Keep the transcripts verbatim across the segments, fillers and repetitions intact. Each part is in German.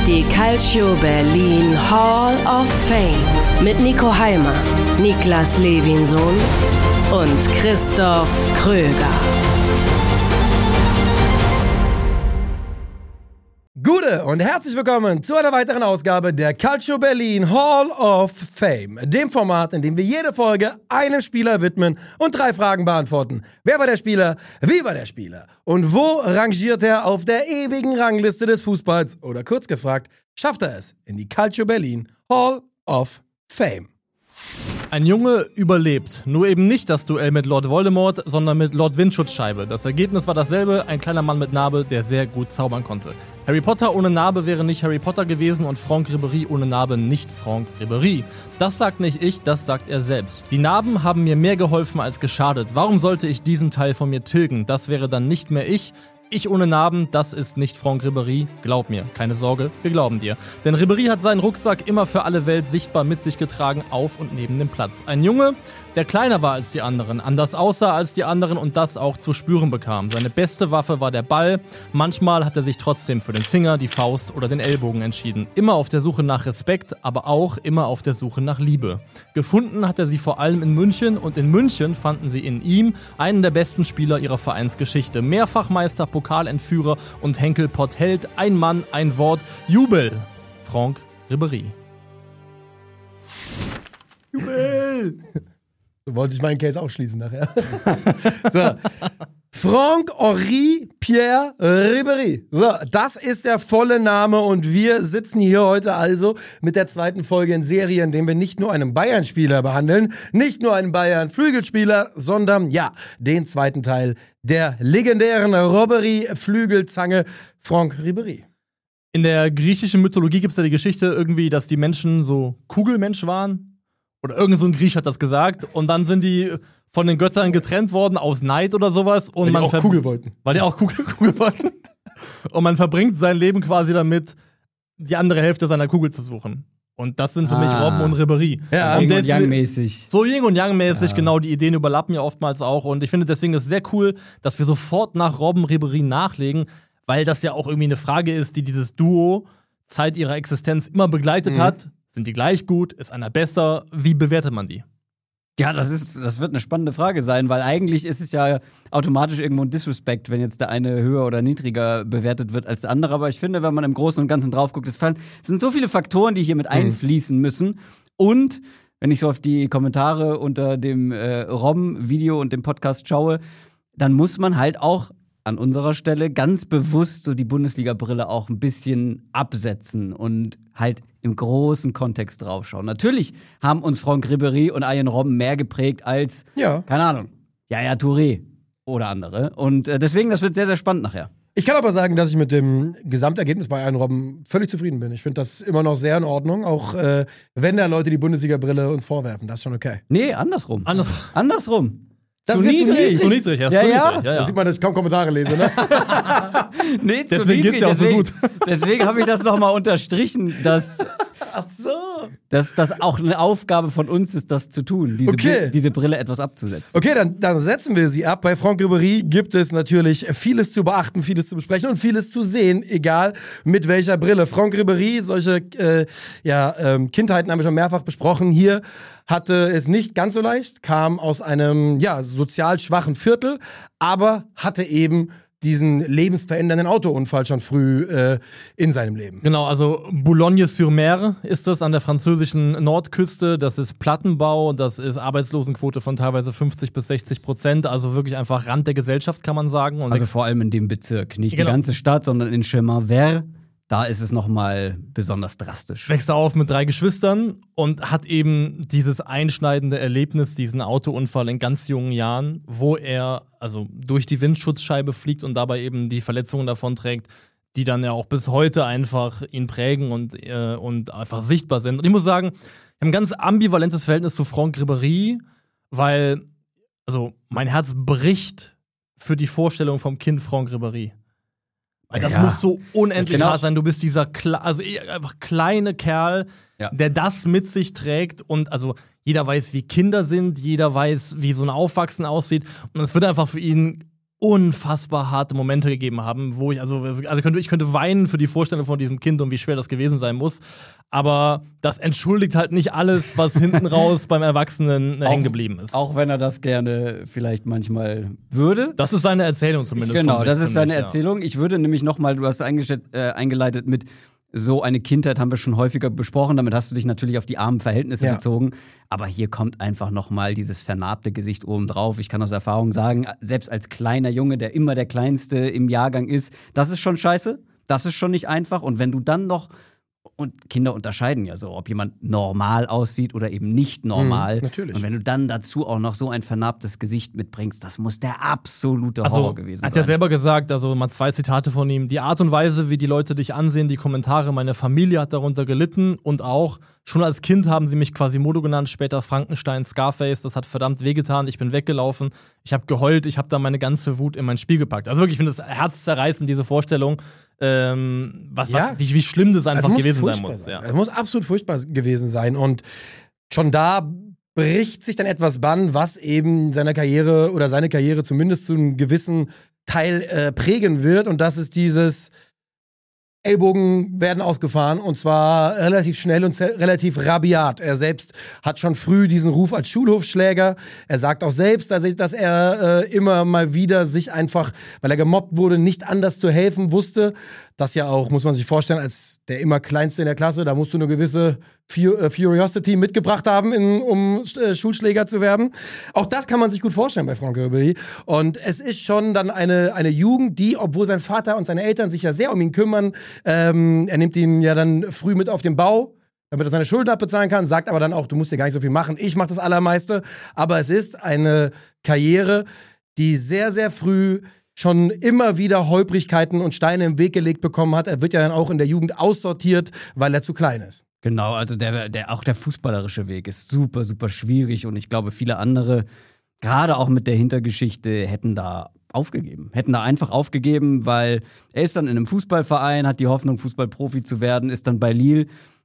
Die Calcio Berlin Hall of Fame mit Nico Heimer, Niklas Levinsohn und Christoph Kröger. Gute und herzlich willkommen zu einer weiteren Ausgabe der Calcio Berlin Hall of Fame, dem Format, in dem wir jede Folge einem Spieler widmen und drei Fragen beantworten. Wer war der Spieler? Wie war der Spieler? Und wo rangiert er auf der ewigen Rangliste des Fußballs? Oder kurz gefragt, schafft er es in die Calcio Berlin Hall of Fame? Ein Junge überlebt. Nur eben nicht das Duell mit Lord Voldemort, sondern mit Lord Windschutzscheibe. Das Ergebnis war dasselbe, ein kleiner Mann mit Narbe, der sehr gut zaubern konnte. Harry Potter ohne Narbe wäre nicht Harry Potter gewesen und Franck Ribéry ohne Narbe nicht Franck Ribéry. Das sagt nicht ich, das sagt er selbst. Die Narben haben mir mehr geholfen als geschadet. Warum sollte ich diesen Teil von mir tilgen? Das wäre dann nicht mehr ich. Ich ohne Narben, das ist nicht Franck Ribéry. Glaub mir, keine Sorge, wir glauben dir. Denn Ribéry hat seinen Rucksack immer für alle Welt sichtbar mit sich getragen, auf und neben dem Platz. Ein Junge, der kleiner war als die anderen, anders aussah als die anderen und das auch zu spüren bekam. Seine beste Waffe war der Ball. Manchmal hat er sich trotzdem für den Finger, die Faust oder den Ellbogen entschieden. Immer auf der Suche nach Respekt, aber auch immer auf der Suche nach Liebe. Gefunden hat er sie vor allem in München und in München fanden sie in ihm einen der besten Spieler ihrer Vereinsgeschichte. Mehrfachmeister, Pokalentführer und Henkelpott-Held, ein Mann, ein Wort, Jubel, Franck Ribéry. Jubel! So wollte ich meinen Case auch schließen nachher. So. Franck-Henri Pierre Ribéry. So, das ist der volle Name und wir sitzen hier heute also mit der zweiten Folge in Serie, in dem wir nicht nur einen Bayern-Spieler behandeln, nicht nur einen Bayern-Flügelspieler, sondern, ja, den zweiten Teil der legendären Ribéry-Flügelzange Franck Ribéry. In der griechischen Mythologie gibt es ja die Geschichte irgendwie, dass die Menschen so Kugelmensch waren. Oder irgend so ein Griech hat das gesagt. Und dann sind die von den Göttern getrennt worden aus Neid oder sowas. Und weil man die auch ver- Kugel wollten. Weil die auch Kugel, Kugel wollten. Und man verbringt sein Leben quasi damit, die andere Hälfte seiner Kugel zu suchen. Und das sind für ah. mich Robben und Ribéry. Ja, und Yin und deswegen- Yang-mäßig. So Yin und Yang-mäßig, Ja. genau, die Ideen überlappen ja oftmals auch. Und ich finde deswegen ist es sehr cool, dass wir sofort nach Robben Ribéry nachlegen, weil das ja auch irgendwie eine Frage ist, die dieses Duo Zeit ihrer Existenz immer begleitet Mhm. hat. Sind die gleich gut? Ist einer besser? Wie bewertet man die? Ja, das ist, das wird eine spannende Frage sein, weil eigentlich ist es ja automatisch irgendwo ein Disrespect, wenn jetzt der eine höher oder niedriger bewertet wird als der andere. Aber ich finde, wenn man im Großen und Ganzen drauf guckt, es sind so viele Faktoren, die hier mit einfließen müssen. Und wenn ich so auf die Kommentare unter dem äh, Robben-Video und dem Podcast schaue, dann muss man halt auch an unserer Stelle ganz bewusst so die Bundesliga-Brille auch ein bisschen absetzen und halt im großen Kontext draufschauen. Natürlich haben uns Franck Ribéry und Arjen Robben mehr geprägt als, Ja. keine Ahnung, Yaya Touré oder andere. Und äh, deswegen, das wird sehr, sehr spannend nachher. Ich kann aber sagen, dass ich mit dem Gesamtergebnis bei Arjen Robben völlig zufrieden bin. Ich finde das immer noch sehr in Ordnung, auch äh, wenn da Leute die Bundesliga-Brille uns vorwerfen. Das ist schon okay. Nee, andersrum. Anders Andersrum. Das zu wird zu niedrig. niedrig. zu niedrig, ja, ist Ja, zu ja. niedrig. Ja, Da ja. sieht man, dass ich kaum Kommentare lese, ne? Nee, zu Deswegen niedrig. geht's ja auch so deswegen, gut. Deswegen habe ich das nochmal unterstrichen, dass, Ach so. dass das auch eine Aufgabe von uns ist, das zu tun, diese, Okay. Bri- diese Brille etwas abzusetzen. Okay, dann, dann setzen wir sie ab. Bei Franck Ribéry gibt es natürlich vieles zu beachten, vieles zu besprechen und vieles zu sehen, egal mit welcher Brille. Franck Ribéry, solche äh, ja, ähm, Kindheiten haben wir schon mehrfach besprochen. Hier hatte es nicht ganz so leicht, kam aus einem ja, sozial schwachen Viertel, aber hatte eben diesen lebensverändernden Autounfall schon früh äh, in seinem Leben. Genau, also Boulogne-sur-Mer ist das an der französischen Nordküste. Das ist Plattenbau, das ist Arbeitslosenquote von teilweise fünfzig bis sechzig Prozent. Also wirklich einfach Rand der Gesellschaft, kann man sagen. Und Also vor allem in dem Bezirk. Nicht Genau. die ganze Stadt, sondern in Chemin-Vert. Da ist es nochmal besonders drastisch. wächst er auf mit drei Geschwistern und hat eben dieses einschneidende Erlebnis, diesen Autounfall in ganz jungen Jahren, wo er also durch die Windschutzscheibe fliegt und dabei eben die Verletzungen davonträgt, die dann ja auch bis heute einfach ihn prägen und, äh, und einfach sichtbar sind. Und ich muss sagen, ich habe ein ganz ambivalentes Verhältnis zu Franck Ribéry, weil also mein Herz bricht für die Vorstellung vom Kind Franck Ribéry. Weil das Ja. muss so unendlich Genau. hart sein. Du bist dieser Kle- also eh einfach kleine Kerl, Ja. der das mit sich trägt. Und also jeder weiß, wie Kinder sind, jeder weiß, wie so ein Aufwachsen aussieht. Und es wird einfach für ihn unfassbar harte Momente gegeben haben, wo ich, also, also könnte, ich könnte weinen für die Vorstellung von diesem Kind und wie schwer das gewesen sein muss. Aber das entschuldigt halt nicht alles, was hinten raus beim Erwachsenen hängen geblieben ist. Auch wenn er das gerne vielleicht manchmal würde. Das ist seine Erzählung zumindest. Genau, von sich, das ist seine ja. Erzählung. Ich würde nämlich nochmal, du hast eingeschätzt, äh, eingeleitet mit so eine Kindheit haben wir schon häufiger besprochen, damit hast du dich natürlich auf die armen Verhältnisse ja. bezogen. Aber hier kommt einfach nochmal dieses vernarbte Gesicht oben drauf. Ich kann aus Erfahrung sagen, selbst als kleiner Junge, der immer der Kleinste im Jahrgang ist, das ist schon scheiße, das ist schon nicht einfach. Und wenn du dann noch, und Kinder unterscheiden ja so, ob jemand normal aussieht oder eben nicht normal. Mhm, natürlich. Und wenn du dann dazu auch noch so ein vernarbtes Gesicht mitbringst, das muss der absolute also, Horror gewesen hat sein. er selber gesagt, also mal zwei Zitate von ihm. Die Art und Weise, wie die Leute dich ansehen, die Kommentare, meine Familie hat darunter gelitten und auch schon als Kind haben sie mich Quasimodo genannt, später Frankenstein, Scarface, das hat verdammt wehgetan, ich bin weggelaufen, ich habe geheult, ich habe da meine ganze Wut in mein Spiel gepackt. Also wirklich, ich finde das herzzerreißend, diese Vorstellung, ähm, was, Ja. was, wie, wie schlimm das einfach Es muss gewesen sein furchtbar muss. Ja. Es muss absolut furchtbar gewesen sein. Und schon da bricht sich dann etwas Bann, was eben seine Karriere oder seine Karriere zumindest zu einem gewissen Teil äh, prägen wird. Und das ist dieses Ellbogen werden ausgefahren und zwar relativ schnell und relativ rabiat. Er selbst hat schon früh diesen Ruf als Schulhofschläger. Er sagt auch selbst, dass, dass er äh, immer mal wieder sich einfach, weil er gemobbt wurde, nicht anders zu helfen wusste. Das ja auch, muss man sich vorstellen, als der immer Kleinste in der Klasse, da musst du eine gewisse Furiosity mitgebracht haben, in, um äh, Schulschläger zu werden. Auch das kann man sich gut vorstellen bei Franck Ribéry. Und es ist schon dann eine, eine Jugend, die, obwohl sein Vater und seine Eltern sich ja sehr um ihn kümmern, ähm, er nimmt ihn ja dann früh mit auf den Bau, damit er seine Schulden abbezahlen kann, sagt aber dann auch, du musst dir gar nicht so viel machen, ich mach das Allermeiste. Aber es ist eine Karriere, die sehr, sehr früh schon immer wieder Holprigkeiten und Steine im Weg gelegt bekommen hat. Er wird ja dann auch in der Jugend aussortiert, weil er zu klein ist. Genau, also der, der, auch der fußballerische Weg ist super, super schwierig und ich glaube, viele andere, gerade auch mit der Hintergeschichte, hätten da aufgegeben. Hätten da einfach aufgegeben, weil er ist dann in einem Fußballverein, hat die Hoffnung, Fußballprofi zu werden, ist dann bei Lille,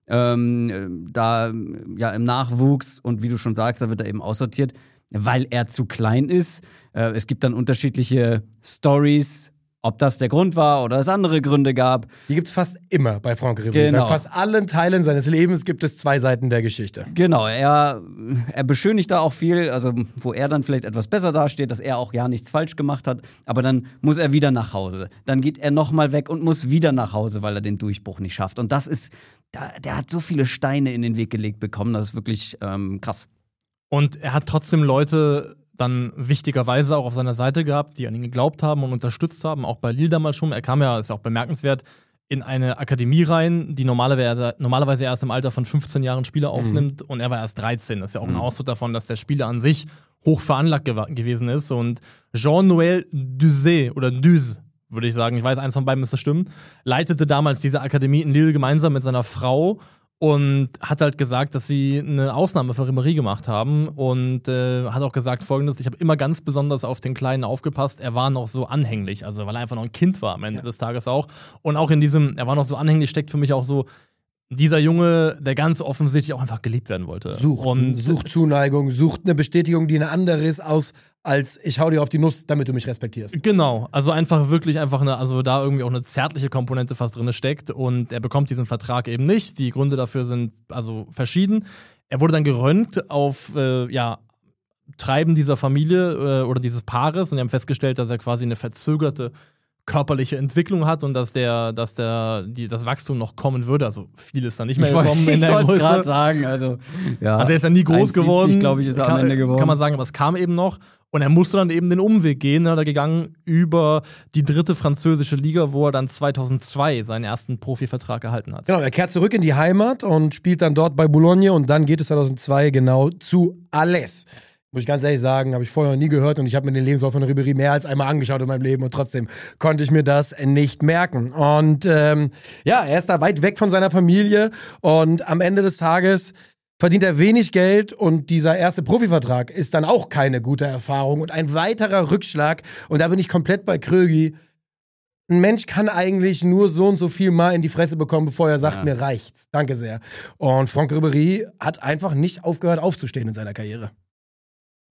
ähm, da ja im Nachwuchs und wie du schon sagst, da wird er eben aussortiert, weil er zu klein ist. Äh, es gibt dann unterschiedliche Stories, ob das der Grund war oder es andere Gründe gab. Die gibt's fast immer bei Franck Ribéry. Genau. Bei fast allen Teilen seines Lebens gibt es zwei Seiten der Geschichte. Genau, er, er beschönigt da auch viel, also wo er dann vielleicht etwas besser dasteht, dass er auch ja nichts falsch gemacht hat, aber dann muss er wieder nach Hause. Dann geht er nochmal weg und muss wieder nach Hause, weil er den Durchbruch nicht schafft. Und das ist, der, der hat so viele Steine in den Weg gelegt bekommen, das ist wirklich ähm, krass. Und er hat trotzdem Leute dann wichtigerweise auch auf seiner Seite gehabt, die an ihn geglaubt haben und unterstützt haben, auch bei Lille damals schon. Er kam ja, ist ja auch bemerkenswert, in eine Akademie rein, die normalerweise, normalerweise erst im Alter von fünfzehn Jahren Spieler aufnimmt mhm. und er war erst dreizehn. Das ist ja auch ein Ausdruck davon, dass der Spieler an sich hoch veranlagt gew- gewesen ist. Und Jean-Noël Duzé oder Duze, würde ich sagen, ich weiß, eins von beiden müsste stimmen, leitete damals diese Akademie in Lille gemeinsam mit seiner Frau und hat halt gesagt, dass sie eine Ausnahme für Ribéry gemacht haben und äh, hat auch gesagt Folgendes: Ich habe immer ganz besonders auf den Kleinen aufgepasst. Er war noch so anhänglich, also weil er einfach noch ein Kind war am Ende ja. des Tages auch. Und auch in diesem, er war noch so anhänglich, steckt für mich auch so dieser Junge, der ganz offensichtlich auch einfach geliebt werden wollte. Sucht, und sucht Zuneigung, sucht eine Bestätigung, die eine andere ist, aus als ich hau dir auf die Nuss, damit du mich respektierst. Genau, also einfach wirklich einfach eine, also da irgendwie auch eine zärtliche Komponente fast drin steckt und er bekommt diesen Vertrag eben nicht. Die Gründe dafür sind also verschieden. Er wurde dann geröntgt auf, äh, ja, Treiben dieser Familie äh, oder dieses Paares und die haben festgestellt, dass er quasi eine verzögerte körperliche Entwicklung hat und dass der, dass der, die, das Wachstum noch kommen würde. Also viel ist da nicht mehr ich gekommen in der Größe. Ich wollte gerade Größe. sagen, also ja. Also er ist dann nie groß geworden. glaube ich, ist er kann, am Ende geworden. Kann man sagen, aber es kam eben noch. Und er musste dann eben den Umweg gehen. Er ist gegangen über die dritte französische Liga, wo er dann zweitausendzwei seinen ersten Profivertrag erhalten hat. Genau, er kehrt zurück in die Heimat und spielt dann dort bei Boulogne und dann geht es zweitausendzwei genau zu Alès. Muss ich ganz ehrlich sagen, habe ich vorher noch nie gehört und ich habe mir den Lebenslauf von Ribéry mehr als einmal angeschaut in meinem Leben und trotzdem konnte ich mir das nicht merken. Und ähm, ja, er ist da weit weg von seiner Familie und am Ende des Tages verdient er wenig Geld und dieser erste Profivertrag ist dann auch keine gute Erfahrung und ein weiterer Rückschlag und da bin ich komplett bei Krögi. Ein Mensch kann eigentlich nur so und so viel mal in die Fresse bekommen, bevor er sagt, ja. mir reicht's. Danke sehr. Und Franck Ribéry hat einfach nicht aufgehört aufzustehen in seiner Karriere.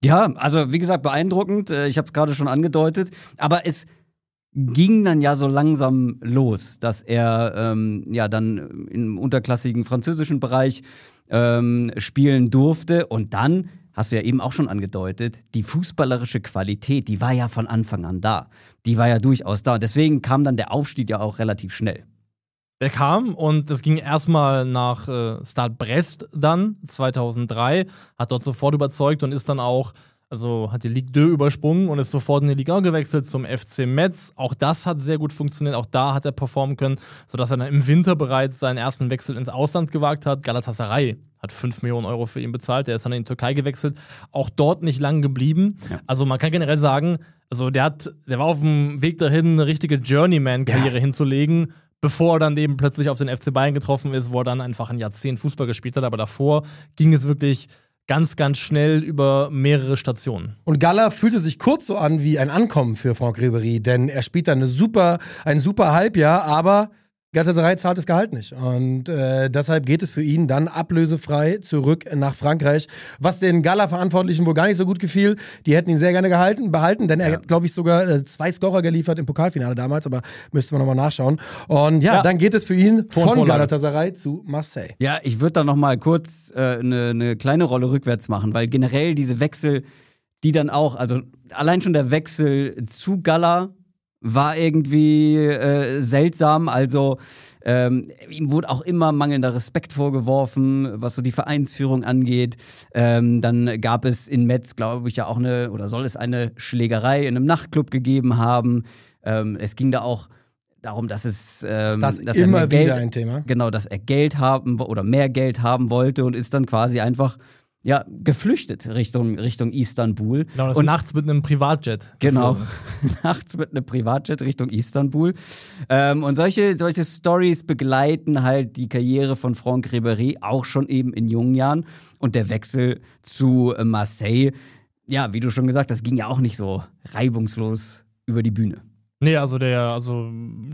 Ja, also wie gesagt, beeindruckend. Ich habe es gerade schon angedeutet. Aber es ging dann ja so langsam los, dass er ähm, ja dann im unterklassigen französischen Bereich ähm, spielen durfte. Und dann, hast du ja eben auch schon angedeutet, die fußballerische Qualität, die war ja von Anfang an da. Die war ja durchaus da. Und deswegen kam dann der Aufstieg ja auch relativ schnell. Der kam und es ging erstmal nach äh, Stade Brest dann, zweitausenddrei, hat dort sofort überzeugt und ist dann auch, also hat die Ligue zwei übersprungen und ist sofort in die Ligue eins gewechselt zum F C Metz. Auch das hat sehr gut funktioniert, auch da hat er performen können, sodass er dann im Winter bereits seinen ersten Wechsel ins Ausland gewagt hat. Galatasaray hat fünf Millionen Euro für ihn bezahlt, der ist dann in die Türkei gewechselt, auch dort nicht lang geblieben. Ja. Also man kann generell sagen, also der, hat, der war auf dem Weg dahin, eine richtige Journeyman-Karriere ja. hinzulegen, bevor er dann eben plötzlich auf den F C Bayern getroffen ist, wo er dann einfach ein Jahrzehnt Fußball gespielt hat. Aber davor ging es wirklich ganz, ganz schnell über mehrere Stationen. Und Gala fühlte sich kurz so an wie ein Ankommen für Franck Ribéry, denn er spielt dann eine super, ein super Halbjahr, aber Galatasaray zahlt das Gehalt nicht. Und äh, deshalb geht es für ihn dann ablösefrei zurück nach Frankreich. Was den Gala-Verantwortlichen wohl gar nicht so gut gefiel. Die hätten ihn sehr gerne gehalten, behalten, denn er ja. hat, glaube ich, sogar äh, zwei Scorer geliefert im Pokalfinale damals, aber müsste man nochmal nachschauen. Und ja, ja, dann geht es für ihn von Galatasaray zu Marseille. Ja, ich würde da nochmal kurz eine äh, ne, ne kleine Rolle rückwärts machen, weil generell diese Wechsel, die dann auch, also allein schon der Wechsel zu Gala war irgendwie äh, seltsam, also ähm, ihm wurde auch immer mangelnder Respekt vorgeworfen, was so die Vereinsführung angeht. Ähm, dann gab es in Metz, glaube ich, ja auch eine, oder soll es eine Schlägerei in einem Nachtclub gegeben haben. Ähm, es ging da auch darum, dass es ähm, das dass immer er Geld, wieder ein Thema. Genau, dass er Geld haben oder mehr Geld haben wollte und ist dann quasi einfach ja, geflüchtet Richtung, Richtung Istanbul. Genau, das und nachts mit einem Privatjet. Genau, nachts mit einem Privatjet Richtung Istanbul. Ähm, und solche, solche Stories begleiten halt die Karriere von Franck Ribéry, auch schon eben in jungen Jahren. Und der Wechsel zu Marseille, ja, wie du schon gesagt hast, ging ja auch nicht so reibungslos über die Bühne. Nee, also der, also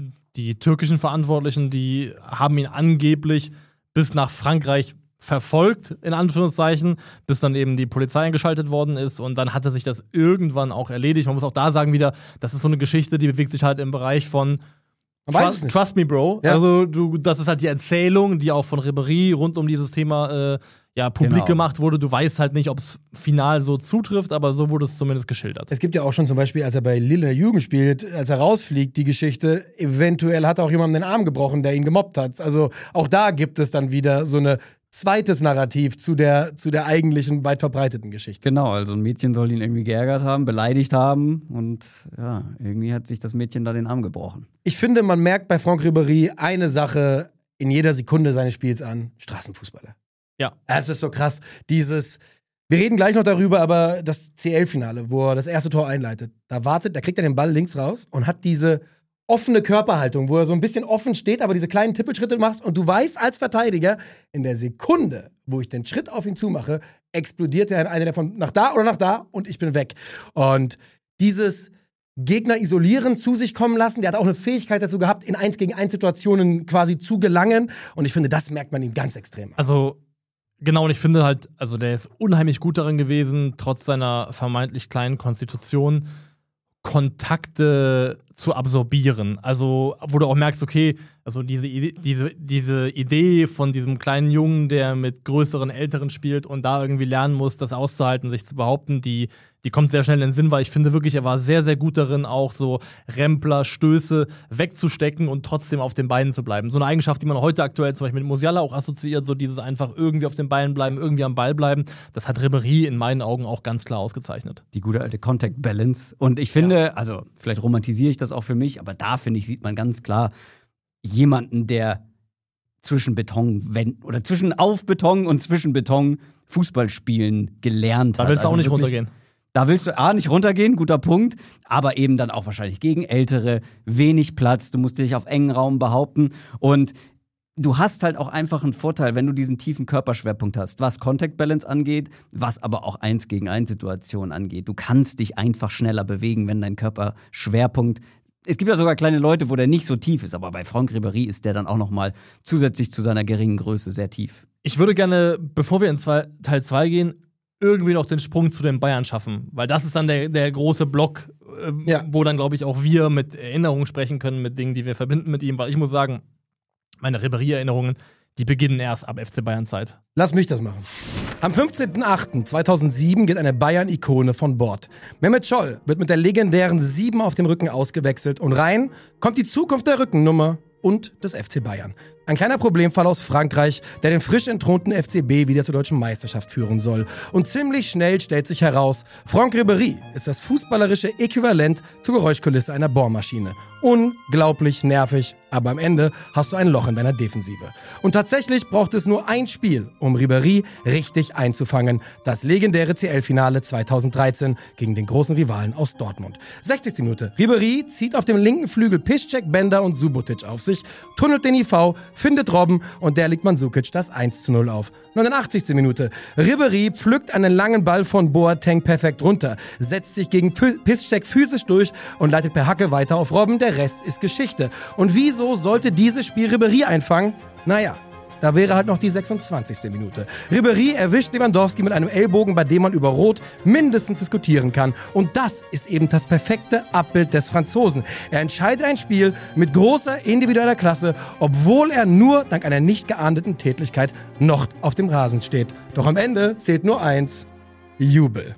die türkischen Verantwortlichen, die haben ihn angeblich bis nach Frankreich verfolgt, in Anführungszeichen, bis dann eben die Polizei eingeschaltet worden ist und dann hatte sich das irgendwann auch erledigt. Man muss auch da sagen wieder, das ist so eine Geschichte, die bewegt sich halt im Bereich von Trust, Trust me, Bro. Ja. Also du, das ist halt die Erzählung, die auch von Ribéry rund um dieses Thema äh, ja, publik genau. gemacht wurde. Du weißt halt nicht, ob es final so zutrifft, aber so wurde es zumindest geschildert. Es gibt ja auch schon zum Beispiel, als er bei Lille in der Jugend spielt, als er rausfliegt, die Geschichte, eventuell hat er auch jemandem den Arm gebrochen, der ihn gemobbt hat. Also auch da gibt es dann wieder so eine zweites Narrativ zu der, zu der eigentlichen weit verbreiteten Geschichte. Genau, also ein Mädchen soll ihn irgendwie geärgert haben, beleidigt haben und ja, irgendwie hat sich das Mädchen da den Arm gebrochen. Ich finde, man merkt bei Franck Ribéry eine Sache in jeder Sekunde seines Spiels an: Straßenfußballer. Ja. Es ist so krass, dieses, wir reden gleich noch darüber, aber das C L-Finale, wo er das erste Tor einleitet, da wartet, da kriegt er den Ball links raus und hat diese offene Körperhaltung, wo er so ein bisschen offen steht, aber diese kleinen Tippelschritte machst und du weißt als Verteidiger, in der Sekunde, wo ich den Schritt auf ihn zumache, explodiert er in eine davon nach da oder nach da und ich bin weg. Und dieses Gegner isolieren, zu sich kommen lassen, der hat auch eine Fähigkeit dazu gehabt, in eins gegen eins Situationen quasi zu gelangen und ich finde, das merkt man ihm ganz extrem. Also genau, und ich finde halt, also der ist unheimlich gut darin gewesen, trotz seiner vermeintlich kleinen Konstitution Kontakte zu absorbieren. Also, wo du auch merkst, okay, also diese Idee, diese, diese Idee von diesem kleinen Jungen, der mit größeren, älteren spielt und da irgendwie lernen muss, das auszuhalten, sich zu behaupten, die, die kommt sehr schnell in den Sinn, weil ich finde wirklich, er war sehr, sehr gut darin, auch so Rempler, Stöße wegzustecken und trotzdem auf den Beinen zu bleiben. So eine Eigenschaft, die man heute aktuell zum Beispiel mit Musiala auch assoziiert, so dieses einfach irgendwie auf den Beinen bleiben, irgendwie am Ball bleiben, das hat Ribéry in meinen Augen auch ganz klar ausgezeichnet. Die gute alte Contact Balance. Und ich finde, ja. also vielleicht romantisiere ich das auch für mich, aber da, finde ich, sieht man ganz klar jemanden, der zwischen Beton oder zwischen auf Beton und zwischen Beton Fußball spielen gelernt hat. Da willst du also auch nicht wirklich, runtergehen. Da willst du A, nicht runtergehen, guter Punkt, aber eben dann auch wahrscheinlich gegen Ältere, wenig Platz, du musst dich auf engen Raum behaupten und du hast halt auch einfach einen Vorteil, wenn du diesen tiefen Körperschwerpunkt hast, was Contact Balance angeht, was aber auch eins gegen eins Situationen angeht. Du kannst dich einfach schneller bewegen, wenn dein Körperschwerpunkt. Es gibt ja sogar kleine Leute, wo der nicht so tief ist, aber bei Franck Ribéry ist der dann auch noch mal zusätzlich zu seiner geringen Größe sehr tief. Ich würde gerne, bevor wir in zwei, Teil zwei gehen, irgendwie noch den Sprung zu den Bayern schaffen. Weil das ist dann der, der große Block, äh, Ja. wo dann, glaube ich, auch wir mit Erinnerungen sprechen können, mit Dingen, die wir verbinden mit ihm. Weil ich muss sagen, meine Ribéry-Erinnerungen, die beginnen erst ab F C Bayern-Zeit. Lass mich das machen. Am fünfzehnten achten zweitausendsieben geht eine Bayern-Ikone von Bord. Mehmet Scholl wird mit der legendären sieben auf dem Rücken ausgewechselt und rein kommt die Zukunft der Rückennummer und des F C Bayern. Ein kleiner Problemfall aus Frankreich, der den frisch entthronten F C B wieder zur deutschen Meisterschaft führen soll. Und ziemlich schnell stellt sich heraus, Franck Ribéry ist das fußballerische Äquivalent zur Geräuschkulisse einer Bohrmaschine. Unglaublich nervig, aber am Ende hast du ein Loch in deiner Defensive. Und tatsächlich braucht es nur ein Spiel, um Ribéry richtig einzufangen. Das legendäre C L-Finale zweitausenddreizehn gegen den großen Rivalen aus Dortmund. sechzigste Minute. Ribéry zieht auf dem linken Flügel Piszczek, Bender und Subotic auf sich, tunnelt den I V, findet Robben und der legt Mandzukic das eins zu null auf. neunundachtzigste Minute. Ribéry pflückt einen langen Ball von Boateng perfekt runter, setzt sich gegen Piszczek physisch durch und leitet per Hacke weiter auf Robben. Der Rest ist Geschichte. Und wieso sollte dieses Spiel Ribéry einfangen? Naja, da wäre halt noch die sechsundzwanzigste Minute. Ribéry erwischt Lewandowski mit einem Ellbogen, bei dem man über Rot mindestens diskutieren kann. Und das ist eben das perfekte Abbild des Franzosen. Er entscheidet ein Spiel mit großer individueller Klasse, obwohl er nur dank einer nicht geahndeten Tätlichkeit noch auf dem Rasen steht. Doch am Ende zählt nur eins: Jubel.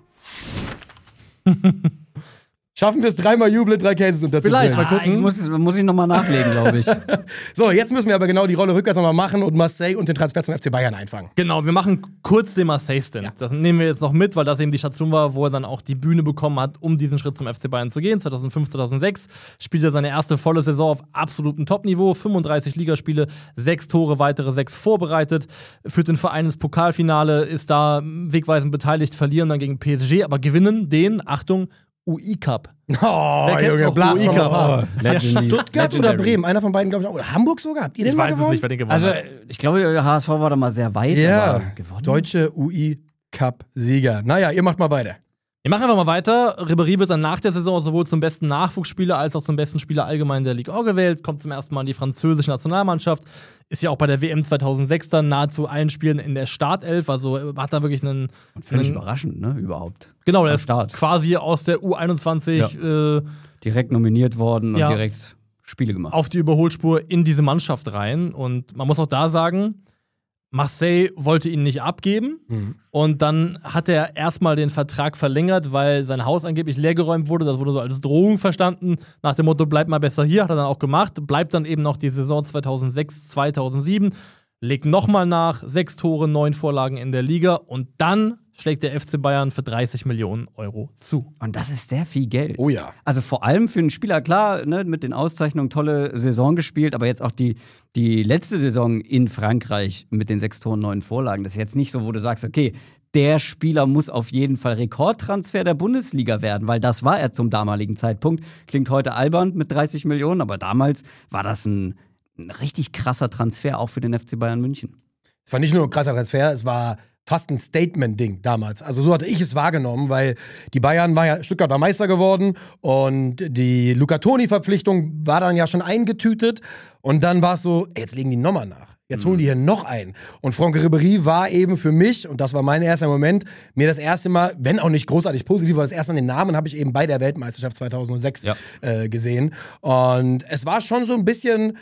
Schaffen wir es dreimal Jubel, drei Cases unterzubringen? Vielleicht, mal Ah, ich muss, muss ich nochmal nachlegen, glaube ich. So, jetzt müssen wir aber genau die Rolle rückwärts nochmal machen und Marseille und den Transfer zum F C Bayern einfangen. Genau, wir machen kurz den Marseille-Stint. Ja. Das nehmen wir jetzt noch mit, weil das eben die Station war, wo er dann auch die Bühne bekommen hat, um diesen Schritt zum F C Bayern zu gehen. zweitausendfünf, zweitausendsechs spielt er seine erste volle Saison auf absolutem Top-Niveau. fünfunddreißig Ligaspiele, sechs Tore, weitere sechs vorbereitet. Führt den Verein ins Pokalfinale, ist da wegweisend beteiligt, verlieren dann gegen P S G, aber gewinnen den, Achtung, U I-Cup. Oh, Wer kennt Junge, noch Blas U I vom Cup? Pass. Legendary. Stuttgart oder Bremen? Einer von beiden, glaube ich, auch. Oder Hamburg sogar? Habt ihr den Ich mal weiß es gewonnen? nicht, wer den gewonnen Also, hat. ich glaube, der H S V war da mal sehr weit, Ja, aber gewonnen. deutsche U I-Cup-Sieger. Naja, ihr macht mal weiter. Wir machen einfach mal weiter. Ribéry wird dann nach der Saison sowohl zum besten Nachwuchsspieler als auch zum besten Spieler allgemein der Ligue eins gewählt, kommt zum ersten Mal in die französische Nationalmannschaft, ist ja auch bei der W M zweitausendsechs dann nahezu allen Spielen in der Startelf, also hat da wirklich einen... Und völlig einen überraschend, ne, überhaupt. genau, der Am ist Start. quasi aus der U einundzwanzig äh, Direkt nominiert worden Ja. und direkt Spiele gemacht. auf die Überholspur in diese Mannschaft rein. Und man muss auch da sagen, Marseille wollte ihn nicht abgeben. Mhm. Und dann hat er erstmal den Vertrag verlängert, weil sein Haus angeblich leergeräumt wurde. Das wurde so als Drohung verstanden. Nach dem Motto, bleib mal besser hier, hat er dann auch gemacht. Bleibt dann eben noch die Saison zweitausendsechs, zweitausendsieben. Legt nochmal nach, sechs Tore, neun Vorlagen in der Liga. Und dann schlägt der F C Bayern für dreißig Millionen Euro zu. Und das ist sehr viel Geld. Oh ja. Also vor allem für einen Spieler, klar, ne, mit den Auszeichnungen tolle Saison gespielt, aber jetzt auch die, die letzte Saison in Frankreich mit den sechs Toren, neun Vorlagen. Das ist jetzt nicht so, wo du sagst, okay, der Spieler muss auf jeden Fall Rekordtransfer der Bundesliga werden, weil das war er zum damaligen Zeitpunkt. Klingt heute albern mit dreißig Millionen, aber damals war das ein, ein richtig krasser Transfer, auch für den F C Bayern München. Es war nicht nur ein krasser Transfer, es war fast ein Statement-Ding damals. Also so hatte ich es wahrgenommen, weil die Bayern war ja, Stuttgart war Meister geworden und die Luca Toni-Verpflichtung war dann ja schon eingetütet und dann war es so, ey, jetzt legen die nochmal nach. Jetzt holen die hier noch einen. Und Franck Ribéry war eben für mich, und das war mein erster Moment, mir das erste Mal, wenn auch nicht großartig positiv, aber das erste Mal den Namen habe ich eben bei der Weltmeisterschaft zweitausendsechs Ja. äh, gesehen. Und es war schon so ein bisschen,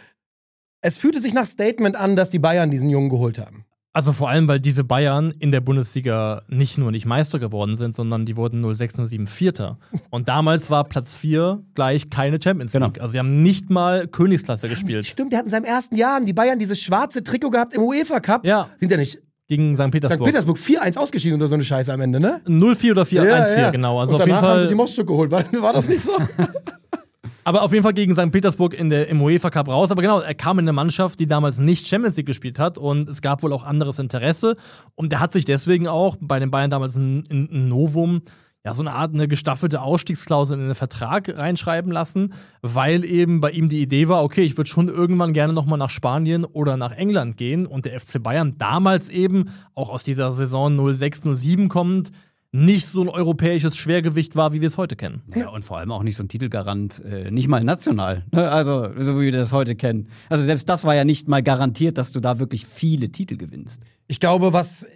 es fühlte sich nach Statement an, dass die Bayern diesen Jungen geholt haben. Also vor allem, weil diese Bayern in der Bundesliga nicht nur nicht Meister geworden sind, sondern die wurden null sechs null sieben Vierter. Und damals war Platz vier gleich keine Champions League. Genau. Also sie haben nicht mal Königsklasse gespielt. Stimmt, der hat in seinem ersten Jahr die Bayern dieses schwarze Trikot gehabt im UEFA Cup. Ja. Sind ja nicht Gegen Sankt Sankt Petersburg. Petersburg vier eins ausgeschieden oder so eine Scheiße am Ende, ne? null vier oder vier eins vier, genau. Also Und auf jeden danach haben sie Fall. die Mostschuk geholt. War, war das nicht so? Aber auf jeden Fall gegen Sankt Petersburg in der, im UEFA Cup raus. Aber genau, er kam in eine Mannschaft, die damals nicht Champions League gespielt hat und es gab wohl auch anderes Interesse. Und er hat sich deswegen auch bei den Bayern damals ein, ein Novum, ja, so eine Art eine gestaffelte Ausstiegsklausel in den Vertrag reinschreiben lassen, weil eben bei ihm die Idee war, okay, ich würde schon irgendwann gerne nochmal nach Spanien oder nach England gehen. Und der F C Bayern damals eben, auch aus dieser Saison null sechs null sieben kommend, nicht so ein europäisches Schwergewicht war, wie wir es heute kennen. Ja, und vor allem auch nicht so ein Titelgarant, äh, nicht mal national. Ne? Also, so wie wir das heute kennen. Also, selbst das war ja nicht mal garantiert, dass du da wirklich viele Titel gewinnst. Ich glaube, was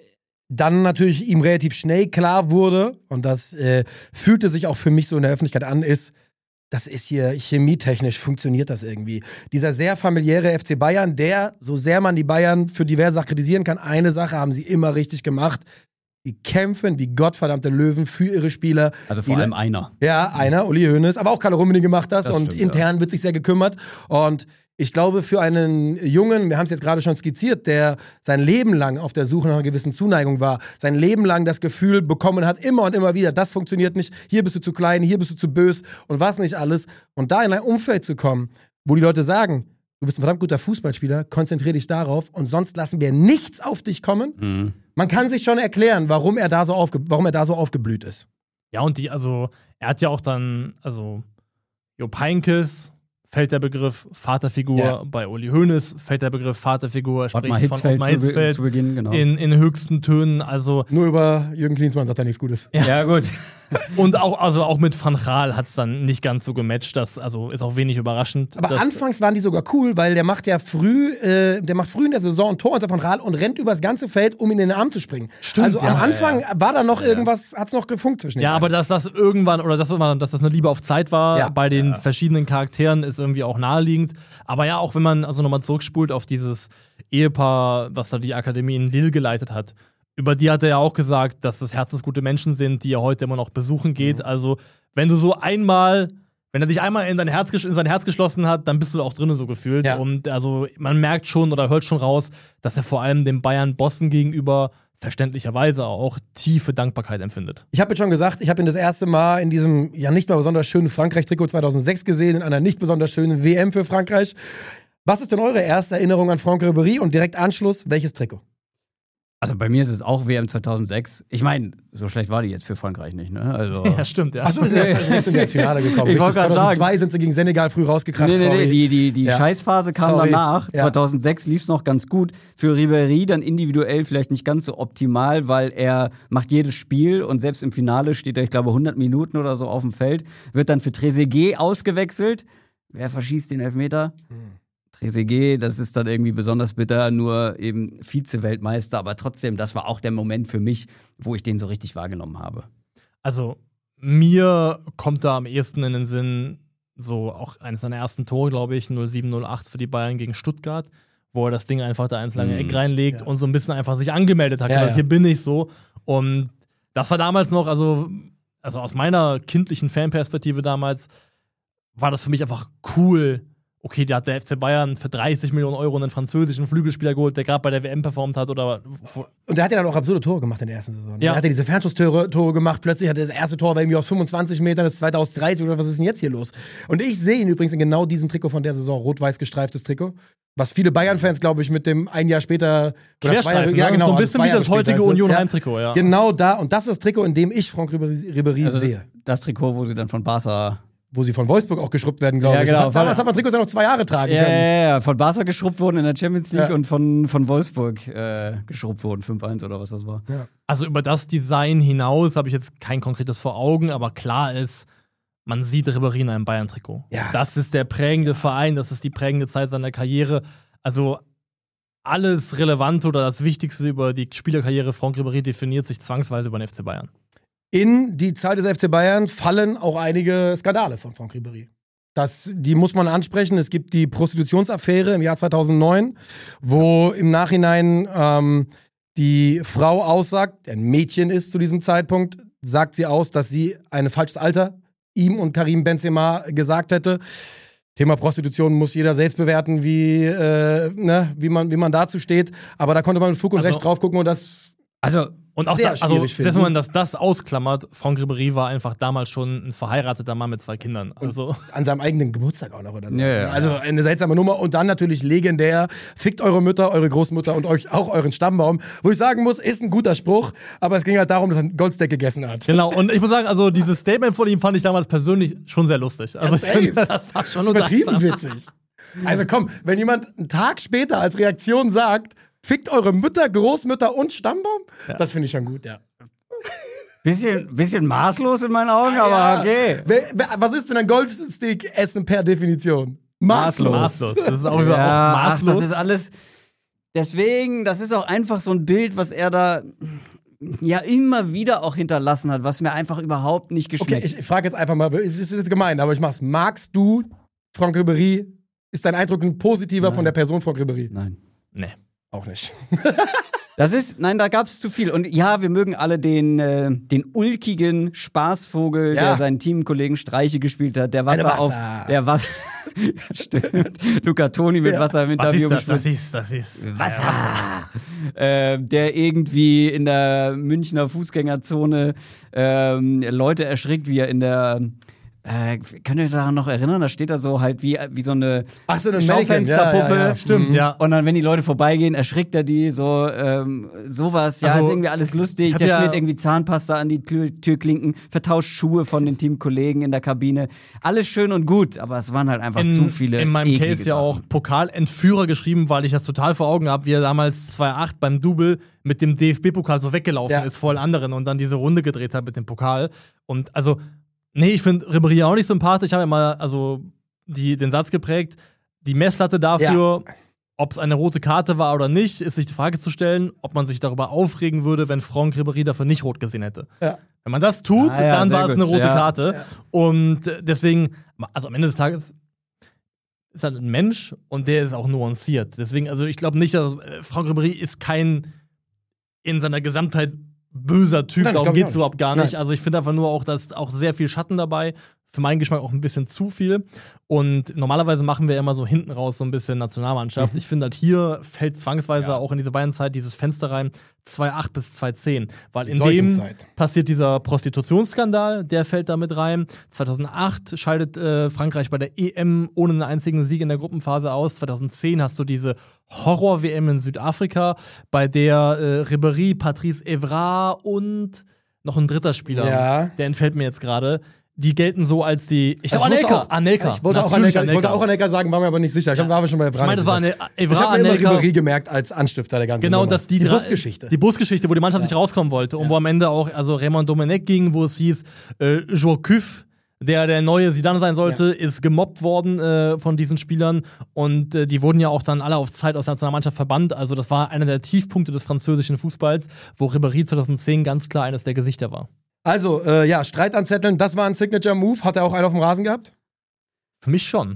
dann natürlich ihm relativ schnell klar wurde, und das äh, fühlte sich auch für mich so in der Öffentlichkeit an, ist, das ist hier chemietechnisch, funktioniert das irgendwie. Dieser sehr familiäre F C Bayern, der, so sehr man die Bayern für diverse Sachen kritisieren kann, eine Sache haben sie immer richtig gemacht. Die kämpfen wie gottverdammte Löwen für ihre Spieler. Also vor die, allem einer. Ja, einer, Uli Hoeneß, aber auch Karl Rummenigge macht das, Das und stimmt, intern ja. wird sich sehr gekümmert. Und ich glaube, für einen Jungen, wir haben es jetzt gerade schon skizziert, der sein Leben lang auf der Suche nach einer gewissen Zuneigung war, sein Leben lang das Gefühl bekommen hat, immer und immer wieder, das funktioniert nicht, hier bist du zu klein, hier bist du zu bös und was nicht alles. Und da in ein Umfeld zu kommen, wo die Leute sagen, du bist ein verdammt guter Fußballspieler, konzentrier dich darauf und sonst lassen wir nichts auf dich kommen. Mhm. Man kann sich schon erklären, warum er da so, aufge- warum er da so aufgeblüht ist. Ja, und die, also, er hat ja auch dann, also, Jupp Heynckes fällt der Begriff Vaterfigur, Ja. bei Uli Hoeneß fällt der Begriff Vaterfigur, sprich Ottmar von Hitzfeld Ottmar zu, Be- Hitzfeld zu Beginn, genau. in, in höchsten Tönen, also, Nur über Jürgen Klinsmann sagt er nichts Gutes. Ja, gut. und auch, also auch mit Van Gaal hat es dann nicht ganz so gematcht, das, also, ist auch wenig überraschend. Aber dass, anfangs waren die sogar cool, weil der macht ja früh, äh, der macht früh in der Saison ein Tor unter Van Gaal und rennt übers ganze Feld, um ihn in den Arm zu springen. Stimmt, also am ja, Anfang ja, war da noch irgendwas, hat's noch gefunkt zwischen den Ja, aber beiden. dass das irgendwann, oder dass das, dass das eine Liebe auf Zeit war Ja. bei den verschiedenen Charakteren, ist irgendwie auch naheliegend. Aber ja, auch wenn man also nochmal zurückspult auf dieses Ehepaar, was da die Akademie in Lille geleitet hat, über die hat er ja auch gesagt, dass das herzensgute Menschen sind, die er heute immer noch besuchen geht. Mhm. Also, wenn du so einmal, wenn er dich einmal in, dein Herz, gesch- in sein Herz geschlossen hat, dann bist du da auch drinnen so gefühlt. Ja. Und also, man merkt schon oder hört schon raus, dass er vor allem dem Bayern-Bossen gegenüber verständlicherweise auch tiefe Dankbarkeit empfindet. Ich habe jetzt schon gesagt, ich habe ihn das erste Mal in diesem ja nicht mal besonders schönen Frankreich-Trikot zweitausendsechs gesehen, in einer nicht besonders schönen W M für Frankreich. Was ist denn eure erste Erinnerung an Franck Ribéry und direkt Anschluss, welches Trikot? Also bei mir ist es auch W M zweitausendsechs. Ich meine, so schlecht war die jetzt für Frankreich nicht, ne? Also Ja, stimmt, ja. Achso, die sind ja zweitausendsechs ins Finale gekommen. Ich wollte Richtig, gerade sagen. zweitausendzwei sind sie gegen Senegal früh rausgekracht. Nee, nee, sorry. nee, die, die, die Ja. Scheißphase kam Sorry. danach. Ja. zweitausendsechs lief es noch ganz gut. Für Ribéry dann individuell vielleicht nicht ganz so optimal, weil er macht jedes Spiel und selbst im Finale steht er, ich glaube, hundert Minuten oder so auf dem Feld, wird dann für Trezeguet ausgewechselt. Wer verschießt den Elfmeter? Hm. Trezeguet, das ist dann irgendwie besonders bitter, nur eben Vize-Weltmeister, aber trotzdem, das war auch der Moment für mich, wo ich den so richtig wahrgenommen habe. Also, mir kommt da am ehesten in den Sinn, so auch eines seiner ersten Tore, glaube ich, null sieben null acht für die Bayern gegen Stuttgart, wo er das Ding einfach da ins lange Mhm. Eck reinlegt Ja. und so ein bisschen einfach sich angemeldet hat. Ja, gesagt, ja. Hier bin ich so. Und das war damals noch, also, also aus meiner kindlichen Fanperspektive damals, war das für mich einfach cool. Okay, da hat der F C Bayern für dreißig Millionen Euro einen französischen Flügelspieler geholt, der gerade bei der W M performt hat oder. Und der hat ja dann auch absurde Tore gemacht in der ersten Saison. Ja. Er hat ja diese Fernschusstore Tore gemacht. Plötzlich hat er das erste Tor war irgendwie aus fünfundzwanzig Metern, das zweite aus dreißig. Oder was ist denn jetzt hier los? Und ich sehe ihn übrigens in genau diesem Trikot von der Saison, rot-weiß gestreiftes Trikot. Was viele Bayern-Fans, glaube ich, mit dem ein Jahr später oder zwei Jahre, Querstreifen, ja, ne? genau, So ein also bisschen zwei wie Jahre das später heutige ist das. Union Ja. Heimtrikot, ja. Genau da. Und das ist das Trikot, in dem ich Franck Ribéry, Ribéry Also sehe. das Trikot, wo sie dann von Barca Wo sie von Wolfsburg auch geschrubbt werden, glaube Ja, ich. genau. Das hat, damals hat man Trikots ja noch zwei Jahre tragen Ja, können. ja, ja, von Barca geschrubbt wurden in der Champions League Ja. und von, von Wolfsburg äh, geschrubbt wurden, fünf eins oder was das war. Also über das Design hinaus habe ich jetzt kein konkretes vor Augen, aber klar ist, man sieht Ribéry in einem Bayern-Trikot. Ja. Das ist der prägende Verein, das ist die prägende Zeit seiner Karriere. Also alles Relevante oder das Wichtigste über die Spielerkarriere Franck Ribéry definiert sich zwangsweise über den F C Bayern. In die Zeit des F C Bayern fallen auch einige Skandale von Franck Ribéry. Das, die muss man ansprechen. Es gibt die Prostitutionsaffäre im Jahr zweitausendneun, wo im Nachhinein ähm, die Frau aussagt, ein Mädchen ist zu diesem Zeitpunkt, sagt sie aus, dass sie ein falsches Alter ihm und Karim Benzema gesagt hätte. Thema Prostitution muss jeder selbst bewerten, wie, äh, ne, wie, man, wie man dazu steht. Aber da konnte man mit Fug und Also- Recht drauf gucken und das Also, Und auch Sehr da, also, schwierig selbst finden. wenn man das, das ausklammert, Franck Ribéry war einfach damals schon ein verheirateter Mann mit zwei Kindern. Also, an seinem eigenen Geburtstag auch noch oder so. Ja, ja. Also eine seltsame Nummer. Und dann natürlich legendär, fickt eure Mütter, eure Großmutter und euch auch euren Stammbaum. Wo ich sagen muss, ist ein guter Spruch, aber es ging halt darum, dass er einen Goldsteak gegessen hat. genau. Und ich muss sagen, also dieses Statement von ihm fand ich damals persönlich schon sehr lustig. Also, Ja, ich finde, safe. das war schon Das ist übertrieben unterhaltsam. witzig. Also komm, wenn jemand einen Tag später als Reaktion sagt, fickt eure Mütter, Großmütter und Stammbaum, das finde ich schon gut, ja. bisschen, bisschen maßlos in meinen Augen, aber Ja. okay. Wer- wer- Was ist denn ein Goldsteak-Essen per Definition? Maßlos. Maßlos. Das ist auch, über, Ja, auch ach, maßlos. das ist alles. Deswegen, das ist auch einfach so ein Bild, was er da. ja immer wieder auch hinterlassen hat, was mir einfach überhaupt nicht geschmeckt. Okay, ich frage jetzt einfach mal, das ist jetzt gemein, aber ich mach's. Magst du Franck Ribéry? Ist dein Eindruck ein positiver Nein. von der Person Franck Ribéry? Nein. Nee. Auch nicht. Das ist, nein, da gab's zu viel. Und ja, wir mögen alle den, äh, den ulkigen Spaßvogel, Ja. der seinen Teamkollegen Streiche gespielt hat, der Wasser, Wasser. auf, der Wasser, ja, stimmt. Luca Toni mit Ja. Wasser im Was Interview ist das? bespricht. Das ist, das ist. Wasser. Äh, der irgendwie in der Münchner Fußgängerzone ähm, Leute erschrickt, wie er in der Äh, könnt ihr euch daran noch erinnern? Da steht da so halt wie, wie so eine Ach so, eine Schaufensterpuppe. Mannequin. Ja, ja, ja. Stimmt, Mhm. ja. Und dann, wenn die Leute vorbeigehen, erschrickt er die so, ähm, sowas. Ja, Also, ist irgendwie alles lustig. hat Der ja- schmiert irgendwie Zahnpasta an die Tür Türklinken, vertauscht Schuhe von den Teamkollegen in der Kabine. Alles schön und gut, aber es waren halt einfach in, zu viele in meinem eklige Case ja Sachen. auch Pokalentführer geschrieben, weil ich das total vor Augen habe, wie er damals zwei acht beim Double mit dem D F B-Pokal so weggelaufen Ja. ist vor allen anderen und dann diese Runde gedreht hat mit dem Pokal. Und also, nee, ich finde Ribéry auch nicht sympathisch. Ich habe immer also die, den Satz geprägt, die Messlatte dafür, ob es eine rote Karte war oder nicht, ist sich die Frage zu stellen, ob man sich darüber aufregen würde, wenn Franck Ribéry dafür nicht rot gesehen hätte. Ja. Wenn man das tut, Ah ja, dann sehr war es gut, eine rote ja. Karte. Und äh, deswegen, also am Ende des Tages ist er ein Mensch und der ist auch nuanciert. Deswegen, also ich glaube nicht, dass äh, Franck Ribéry ist kein in seiner Gesamtheit böser Typ, Nein, das darum glaub ich geht es auch überhaupt gar nicht. Nein. Also ich finde einfach nur auch, dass auch sehr viel Schatten dabei. Für meinen Geschmack auch ein bisschen zu viel. Und normalerweise machen wir immer so hinten raus so ein bisschen Nationalmannschaft. Ich finde halt hier fällt zwangsweise auch in diese beiden Zeit dieses Fenster rein, zwei acht bis zwei zehn. Weil in Solchen dem Zeit. passiert dieser Prostitutionsskandal, der fällt da mit rein. zweitausendacht scheidet äh, Frankreich bei der E M ohne einen einzigen Sieg in der Gruppenphase aus. zweitausendzehn hast du diese Horror-W M in Südafrika, bei der äh, Ribéry, Patrice Evra und noch ein dritter Spieler, Ja. der entfällt mir jetzt gerade. Die gelten so als die. Ich Also glaube, ich wusste Anelka. auch- Anelka. Ich wollte auch Natürlich Anelka, ich wollte auch Anelka sagen, war mir aber nicht sicher. Ich war mir schon bei Evra Ich meine, nicht das war sicher. eine Ich Evra, habe mir immer Anelka. Ribéry gemerkt als Anstifter der ganzen Genau, Nummer. dass die, die drei- Busgeschichte. Die Busgeschichte, wo die Mannschaft nicht rauskommen wollte und wo am Ende auch also Raymond Domenech ging, wo es hieß, äh, Jourcuff, der der neue Zidane sein sollte, ist gemobbt worden äh, von diesen Spielern und äh, die wurden ja auch dann alle auf Zeit aus der Nationalmannschaft verbannt. Also das war einer der Tiefpunkte des französischen Fußballs, wo Ribéry zweitausendzehn ganz klar eines der Gesichter war. Also, äh, ja, Streit anzetteln, das war ein Signature-Move. Hat er auch einen auf dem Rasen gehabt? Für mich schon.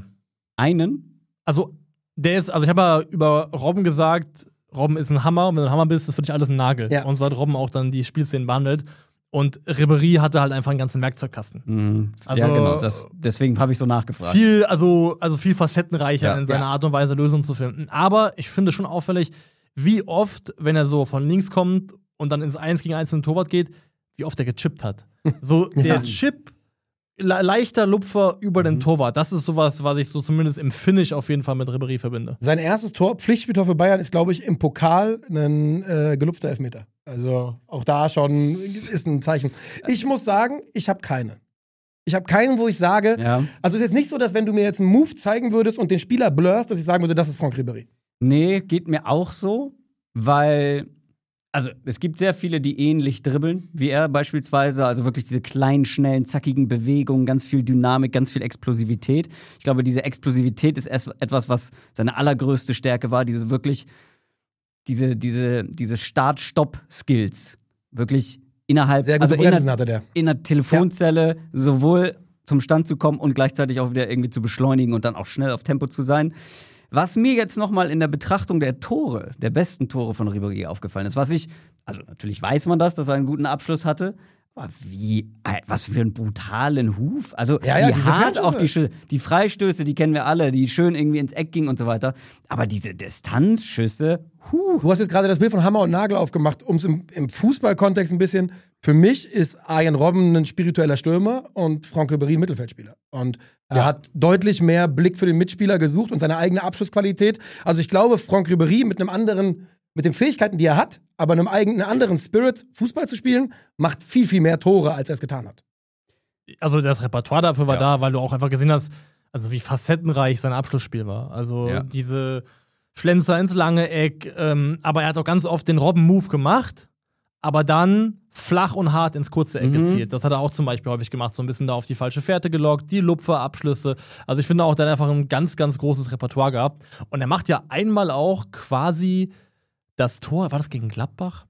Einen? Also, der ist, also ich habe ja über Robben gesagt, Robben ist ein Hammer, und wenn du ein Hammer bist, ist für dich alles ein Nagel. Ja. Und so hat Robben auch dann die Spielszenen behandelt. Und Ribéry hatte halt einfach einen ganzen Werkzeugkasten. Mhm. Also- ja, genau. Das, deswegen habe ich so nachgefragt. Viel, also, also viel facettenreicher Ja. in seiner Ja. Art und Weise Lösungen zu finden. Aber ich finde schon auffällig, wie oft, wenn er so von links kommt und dann ins eins gegen eins im Torwart geht, wie oft er gechippt hat. So der Chip, le leichter Lupfer über den Torwart. Das ist sowas, was ich so zumindest im Finish auf jeden Fall mit Ribéry verbinde. Sein erstes Tor, Pflichtspieltor für Bayern, ist, glaube ich, im Pokal ein äh, gelupfter Elfmeter. Also auch da schon ist ein Zeichen. Ich muss sagen, ich habe keinen. Ich habe keinen, wo ich sage, Ja. also es ist jetzt nicht so, dass wenn du mir jetzt einen Move zeigen würdest und den Spieler blurst, dass ich sagen würde, das ist Franck Ribéry. Nee, geht mir auch so, weil, also es gibt sehr viele, die ähnlich dribbeln, wie er beispielsweise, also wirklich diese kleinen, schnellen, zackigen Bewegungen, ganz viel Dynamik, ganz viel Explosivität. Ich glaube, diese Explosivität ist erst etwas, was seine allergrößte Stärke war, diese wirklich, diese, diese, diese Start-Stopp-Skills. Wirklich innerhalb, Sehr gute also in Bremsen der, hatte der. in der Telefonzelle sowohl zum Stand zu kommen und gleichzeitig auch wieder irgendwie zu beschleunigen und dann auch schnell auf Tempo zu sein. Was mir jetzt nochmal in der Betrachtung der Tore, der besten Tore von Ribéry aufgefallen ist, was ich, also natürlich weiß man das, dass er einen guten Abschluss hatte, aber wie, äh, was für einen brutalen Huf. Also Ja, ja, wie diese hart auch die, Fernschüsse. Schü- die Freistöße, die kennen wir alle, die schön irgendwie ins Eck gingen und so weiter. Aber diese Distanzschüsse, huh. Du hast jetzt gerade das Bild von Hammer und Nagel aufgemacht, um es im, im Fußballkontext ein bisschen. Für mich ist Arjen Robben ein spiritueller Stürmer und Franck Ribéry ein Mittelfeldspieler. Und er hat deutlich mehr Blick für den Mitspieler gesucht und seine eigene Abschlussqualität. Also ich glaube, Franck Ribéry mit einem anderen, mit den Fähigkeiten, die er hat, aber einem eigenen anderen Spirit, Fußball zu spielen, macht viel, viel mehr Tore, als er es getan hat. Also das Repertoire dafür war Ja. da, weil du auch einfach gesehen hast, also wie facettenreich sein Abschlussspiel war. Also Ja. diese Schlenzer ins lange Eck, ähm, aber er hat auch ganz oft den Robben-Move gemacht, aber dann flach und hart ins kurze Eck Mhm. gezielt. Das hat er auch zum Beispiel häufig gemacht, so ein bisschen da auf die falsche Fährte gelockt, die Lupfer-Abschlüsse. Also ich finde auch, der hat einfach ein ganz, ganz großes Repertoire gehabt. Und er macht ja einmal auch quasi das Tor, war das gegen Gladbach?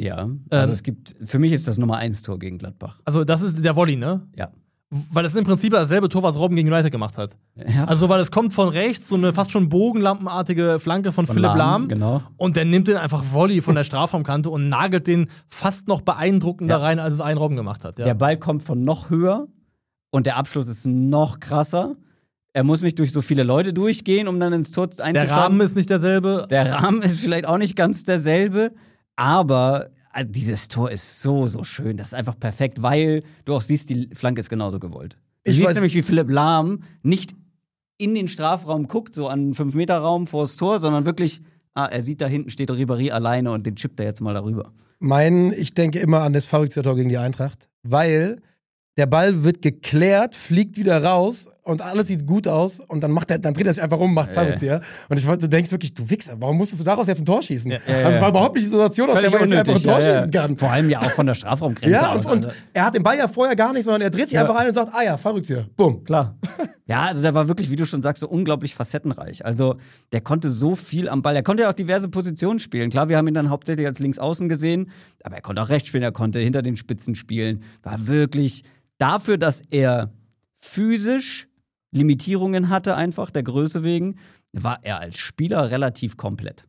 Ja, also Ähm, es gibt, für mich ist das Nummer eins Tor gegen Gladbach. Also, das ist der Volley, ne? Ja. Weil das im Prinzip dasselbe Tor, was Robben gegen United gemacht hat. ja. Also, weil es kommt von rechts, so eine fast schon bogenlampenartige Flanke von, Von Philipp Lahm, Lahm. genau. Und der nimmt den einfach Volley von der Strafraumkante und nagelt den fast noch beeindruckender Ja. rein, als es ein Robben gemacht hat. Ja. Der Ball kommt von noch höher und der Abschluss ist noch krasser. Er muss nicht durch so viele Leute durchgehen, um dann ins Tor einzuschlagen. der Rahmen ist nicht derselbe. Der Rahmen ist vielleicht auch nicht ganz derselbe, aber äh, dieses Tor ist so, so schön. Das ist einfach perfekt, weil du auch siehst, die Flanke ist genauso gewollt. Du Ich siehst weiß- nämlich, wie Philipp Lahm nicht in den Strafraum guckt, so an fünf Meter Raum vors Tor, sondern wirklich, ah, er sieht, da hinten steht Ribéry alleine und den chippt er jetzt mal darüber. Mein, ich denke immer an das Fallrückzieher-Tor gegen die Eintracht, weil der Ball wird geklärt, fliegt wieder raus und alles sieht gut aus und dann macht er, dann dreht er sich einfach um, macht Fallrückzieher. Und ich, du denkst wirklich, du Wichser, warum musstest du daraus jetzt ein Tor schießen? Ja, ja, also es ja. war überhaupt nicht die Situation, aus der Völlig man jetzt einfach ein Tor unnötig, ja, ja. schießen kann. Vor allem ja auch von der Strafraumgrenze Ja, aus. und, und also. er hat den Ball ja vorher gar nicht, sondern er dreht sich Ja. einfach ein und sagt, ah ja, Fallrückzieher, bumm. Klar. Ja, also der war wirklich, wie du schon sagst, so unglaublich facettenreich. Also der konnte so viel am Ball. Er konnte ja auch diverse Positionen spielen. Klar, wir haben ihn dann hauptsächlich als Linksaußen gesehen, aber er konnte auch rechts spielen, er konnte hinter den Spitzen spielen. War wirklich dafür, dass er physisch Limitierungen hatte, einfach der Größe wegen, war er als Spieler relativ komplett.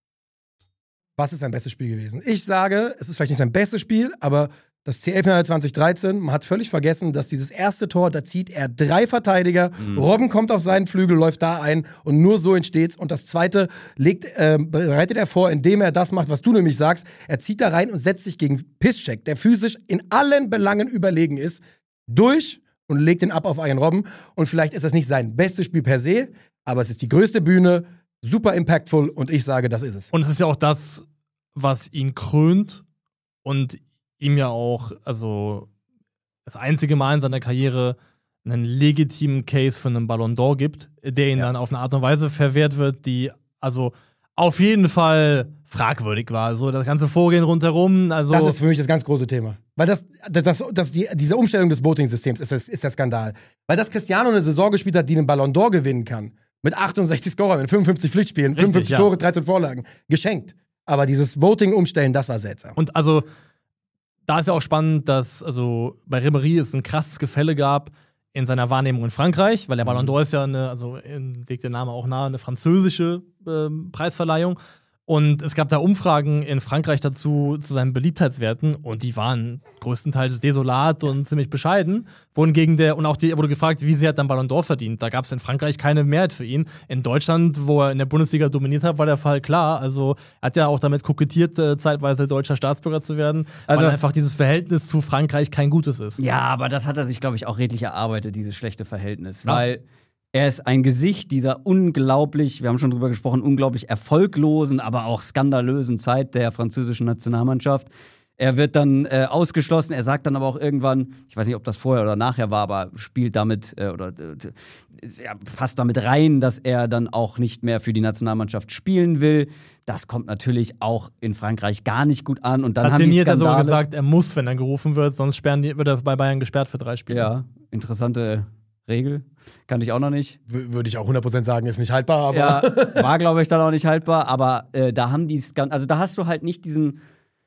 Was ist sein bestes Spiel gewesen? Ich sage, es ist vielleicht nicht sein bestes Spiel, aber das C L-Finale zwanzig dreizehn, man hat völlig vergessen, dass dieses erste Tor, da zieht er drei Verteidiger, Mhm. Robben kommt auf seinen Flügel, läuft da ein und nur so entsteht's. Und das zweite legt, äh, bereitet er vor, indem er das macht, was du nämlich sagst. Er zieht da rein und setzt sich gegen Piszczek, der physisch in allen Belangen überlegen ist, durch und legt den ab auf Arjen Robben. Und vielleicht ist das nicht sein bestes Spiel per se, aber es ist die größte Bühne, super impactful und ich sage, das ist es. Und es ist ja auch das, was ihn krönt und ihm ja auch, also das einzige Mal in seiner Karriere einen legitimen Case für einen Ballon d'Or gibt, der ihm Ja. dann auf eine Art und Weise verwehrt wird, die also auf jeden Fall fragwürdig war. Also das ganze Vorgehen rundherum, also Das ist für mich das ganz große Thema. Weil das, das, das, das die, diese Umstellung des Voting-Systems ist, das, ist der Skandal. Weil das Cristiano eine Saison gespielt hat, die einen Ballon d'Or gewinnen kann. Mit achtundsechzig Scorern, in fünfundfünfzig Pflichtspielen, Richtig, fünfundfünfzig ja. Tore, dreizehn Vorlagen. Geschenkt. Aber dieses Voting-Umstellen, das war seltsam. Und also, da ist ja auch spannend, dass also bei Ribéry es ein krasses Gefälle gab in seiner Wahrnehmung in Frankreich, weil der Ballon d'Or ist ja eine, also ähm, legt der Name auch nahe, eine französische ähm, Preisverleihung. Und es gab da Umfragen in Frankreich dazu, zu seinen Beliebtheitswerten, und die waren größtenteils desolat und ziemlich bescheiden. Wohingegen der, und auch die wurde gefragt, wie sehr hat er einen Ballon d'Or verdient. Da gab es in Frankreich keine Mehrheit für ihn. In Deutschland, wo er in der Bundesliga dominiert hat, war der Fall klar. Also er hat ja auch damit kokettiert, äh, zeitweise deutscher Staatsbürger zu werden, Also- weil einfach dieses Verhältnis zu Frankreich kein gutes ist. Ja, aber das hat er sich, glaube ich, auch redlich erarbeitet, dieses schlechte Verhältnis. Ja. Weil er ist ein Gesicht dieser unglaublich, wir haben schon drüber gesprochen, unglaublich erfolglosen, aber auch skandalösen Zeit der französischen Nationalmannschaft. Er wird dann äh, ausgeschlossen, er sagt dann aber auch irgendwann, ich weiß nicht, ob das vorher oder nachher war, aber spielt damit äh, oder äh, ja, passt damit rein, dass er dann auch nicht mehr für die Nationalmannschaft spielen will. Das kommt natürlich auch in Frankreich gar nicht gut an. Und dann Hat haben die trainiert er sogar Skandale. gesagt, er muss, wenn er gerufen wird, sonst sperren die, wird er bei Bayern gesperrt für drei Spiele. Ja, interessante Regel. Kannte ich auch noch nicht. W- Würde ich auch hundert Prozent sagen, ist nicht haltbar, aber Ja, war, glaube ich, dann auch nicht haltbar. Aber äh, da haben die Skan- also da hast du halt nicht diesen.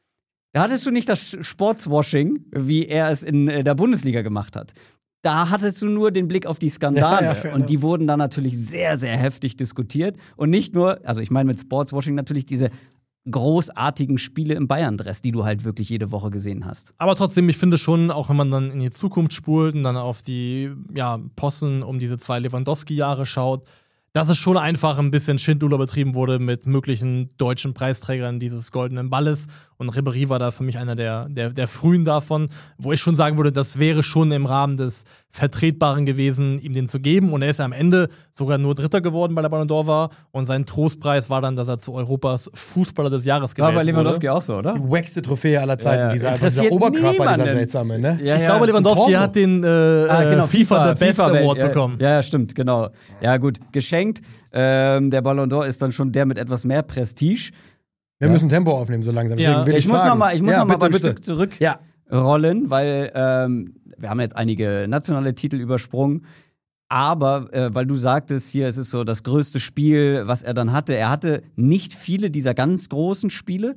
Da hattest du nicht das Sportswashing, wie er es in äh, der Bundesliga gemacht hat. Da hattest du nur den Blick auf die Skandale. Ja, ja, fair und die wurden dann natürlich sehr, sehr heftig diskutiert. Und nicht nur, also ich meine mit Sportswashing natürlich diese großartigen Spiele im Bayern-Dress, die du halt wirklich jede Woche gesehen hast. Aber trotzdem, ich finde schon, auch wenn man dann in die Zukunft spult und dann auf die ja, Possen um diese zwei Lewandowski-Jahre schaut, dass es schon einfach ein bisschen Schindluder betrieben wurde mit möglichen deutschen Preisträgern dieses goldenen Balles. Und Ribéry war da für mich einer der, der, der frühen davon, wo ich schon sagen würde, das wäre schon im Rahmen des Vertretbaren gewesen, ihm den zu geben. Und er ist ja am Ende sogar nur Dritter geworden, weil er Ballon d'Or war. Und sein Trostpreis war dann, dass er zu Europas Fußballer des Jahres gewählt War bei Lewandowski wurde. auch so, oder? die wackste Trophäe aller Zeiten, Ja, ja. dieser, Interessiert dieser Oberkörper, niemanden. dieser seltsame, ne? Ja, Ich ja, glaube, zum Lewandowski Torso. hat den äh, Ah, genau, äh, FIFA, The Best FIFA Award ja, bekommen. Ja, ja, stimmt, genau. Ja, gut, geschenkt. Ähm, der Ballon d'Or ist dann schon der mit etwas mehr Prestige. Wir müssen Tempo aufnehmen so langsam. Deswegen Ja, will ich, Ich muss fragen. noch mal, ich muss ja, noch mal bitte, ein bitte. Stück zurück Ja. rollen, weil ähm, wir haben jetzt einige nationale Titel übersprungen. Aber äh, weil du sagtest, hier es ist so das größte Spiel, was er dann hatte. Er hatte nicht viele dieser ganz großen Spiele.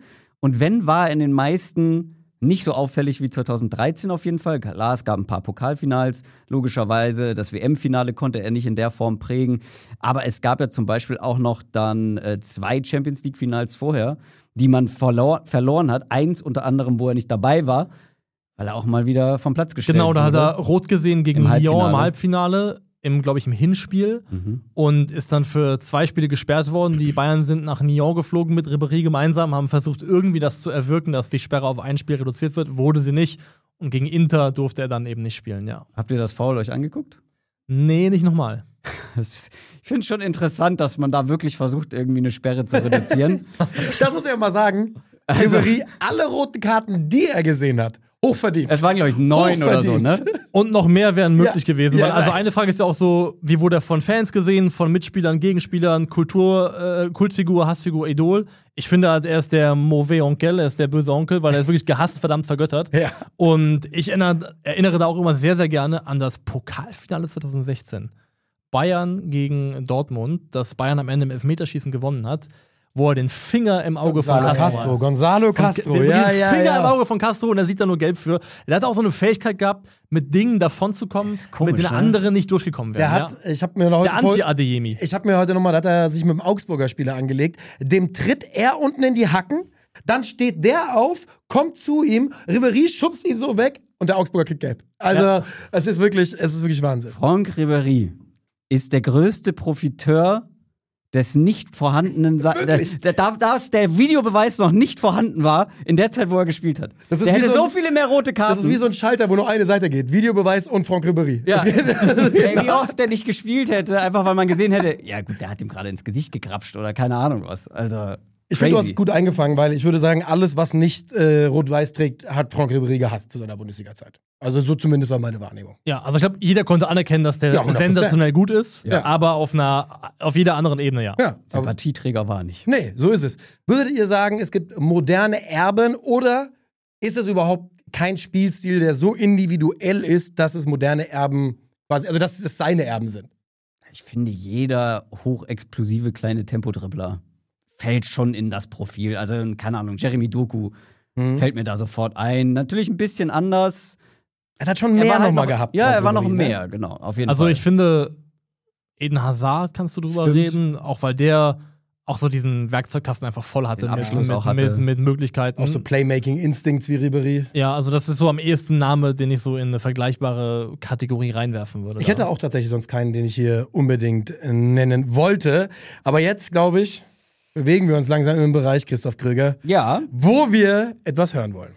Und wenn, war er in den meisten nicht so auffällig wie zweitausenddreizehn auf jeden Fall. Klar, es gab ein paar Pokalfinals, logischerweise. Das W M-Finale konnte er nicht in der Form prägen. Aber es gab ja zum Beispiel auch noch dann äh, zwei Champions-League-Finals vorher, die man verlor- verloren hat. Eins unter anderem, wo er nicht dabei war, weil er auch mal wieder vom Platz gestellt Genau, da wurde. hat er rot gesehen gegen Im Lyon Halbfinale. im Halbfinale, im, glaube ich, im Hinspiel. Mhm. Und ist dann für zwei Spiele gesperrt worden. Die Bayern sind nach Lyon geflogen mit Ribéry gemeinsam, haben versucht, irgendwie das zu erwirken, dass die Sperre auf ein Spiel reduziert wird. Wurde sie nicht. Und gegen Inter durfte er dann eben nicht spielen, ja. Habt ihr das Foul euch angeguckt? Nee, nicht nochmal. Das ist, ich finde es schon interessant, dass man da wirklich versucht, irgendwie eine Sperre zu reduzieren. Das muss ich ja mal sagen. Also- Ribéry, alle roten Karten, die er gesehen hat, hochverdient. Es waren, glaube ich, neun oder so, ne? Und noch mehr wären möglich Ja, gewesen. ja, Weil, also nein. eine Frage ist ja auch so, wie wurde er von Fans gesehen, von Mitspielern, Gegenspielern, Kultur, äh, Kultfigur, Hassfigur, Idol. Ich finde, halt, er ist der mauvais Onkel, er ist der böse Onkel, weil er ist wirklich gehasst, verdammt vergöttert. Ja. Und ich erinnere, erinnere da auch immer sehr, sehr gerne an das Pokalfinale zweitausendsechzehn. Bayern gegen Dortmund, das Bayern am Ende im Elfmeterschießen gewonnen hat, wo er den Finger im Auge von Gonzalo Castro, Castro, hat. Gonzalo Castro, Den, ja, den ja, Finger ja. im Auge von Castro und er sieht da nur gelb für. Der hat auch so eine Fähigkeit gehabt, mit Dingen davonzukommen, Ist komisch, mit denen ne? andere nicht durchgekommen wären. Der hat, ja? ich habe mir noch heute Der vor- Anti-Adeyemi. Ich habe mir heute nochmal, da hat er sich mit dem Augsburger Spieler angelegt. Dem tritt er unten in die Hacken, dann steht der auf, kommt zu ihm, Ribéry schubst ihn so weg und der Augsburger kriegt gelb. Also, Ja. es ist wirklich, es ist wirklich Wahnsinn. Franck Ribéry ist der größte Profiteur des nicht vorhandenen Sa Wirklich? der, da, dass der Videobeweis noch nicht vorhanden war in der Zeit, wo er gespielt hat. Das ist der wie hätte so so, ein- viele mehr rote Karten. Das ist wie so ein Schalter, wo nur eine Seite geht. Videobeweis und Franck Ribéry. ja. Das geht- Ey, wie oft der nicht gespielt hätte, einfach weil man gesehen hätte, ja gut, der hat ihm gerade ins Gesicht gekrapscht oder keine Ahnung was. Also Ich finde, du crazy. hast gut eingefangen, weil ich würde sagen, alles, was nicht äh, rot-weiß trägt, hat Franck Ribéry gehasst zu seiner Bundesliga-Zeit. Also so zumindest war meine Wahrnehmung. Ja, also ich glaube, jeder konnte anerkennen, dass der Ja, hundert Prozent. sensationell gut ist, Ja. aber auf einer, auf jeder anderen Ebene, ja. Ja, aber, Sympathieträger war nicht. nee, so ist es. Würdet ihr sagen, es gibt moderne Erben oder ist es überhaupt kein Spielstil, der so individuell ist, dass es moderne Erben quasi, also dass es seine Erben sind? Ich finde, jeder hochexplosive kleine Tempodribbler fällt schon in das Profil. Also, keine Ahnung, Jeremy Doku Mhm. fällt mir da sofort ein. Natürlich ein bisschen anders. Er hat schon Er mehr war halt nochmal noch, gehabt. Ja, Franck er war noch Ribéry, ne? mehr, genau, auf jeden Also Fall. ich finde, Eden Hazard kannst du drüber Stimmt. reden, auch weil der auch so diesen Werkzeugkasten einfach voll hatte, Den mit, Abschluss mit, auch hatte. mit, mit Möglichkeiten. Auch so Playmaking-Instincts wie Ribéry. Ja, also das ist so am ehesten Name, den ich so in eine vergleichbare Kategorie reinwerfen würde. Ich da. hätte auch tatsächlich sonst keinen, den ich hier unbedingt äh, nennen wollte. Aber jetzt, glaube ich, bewegen wir uns langsam im Bereich Christoph Kröger, ja, wo wir etwas hören wollen.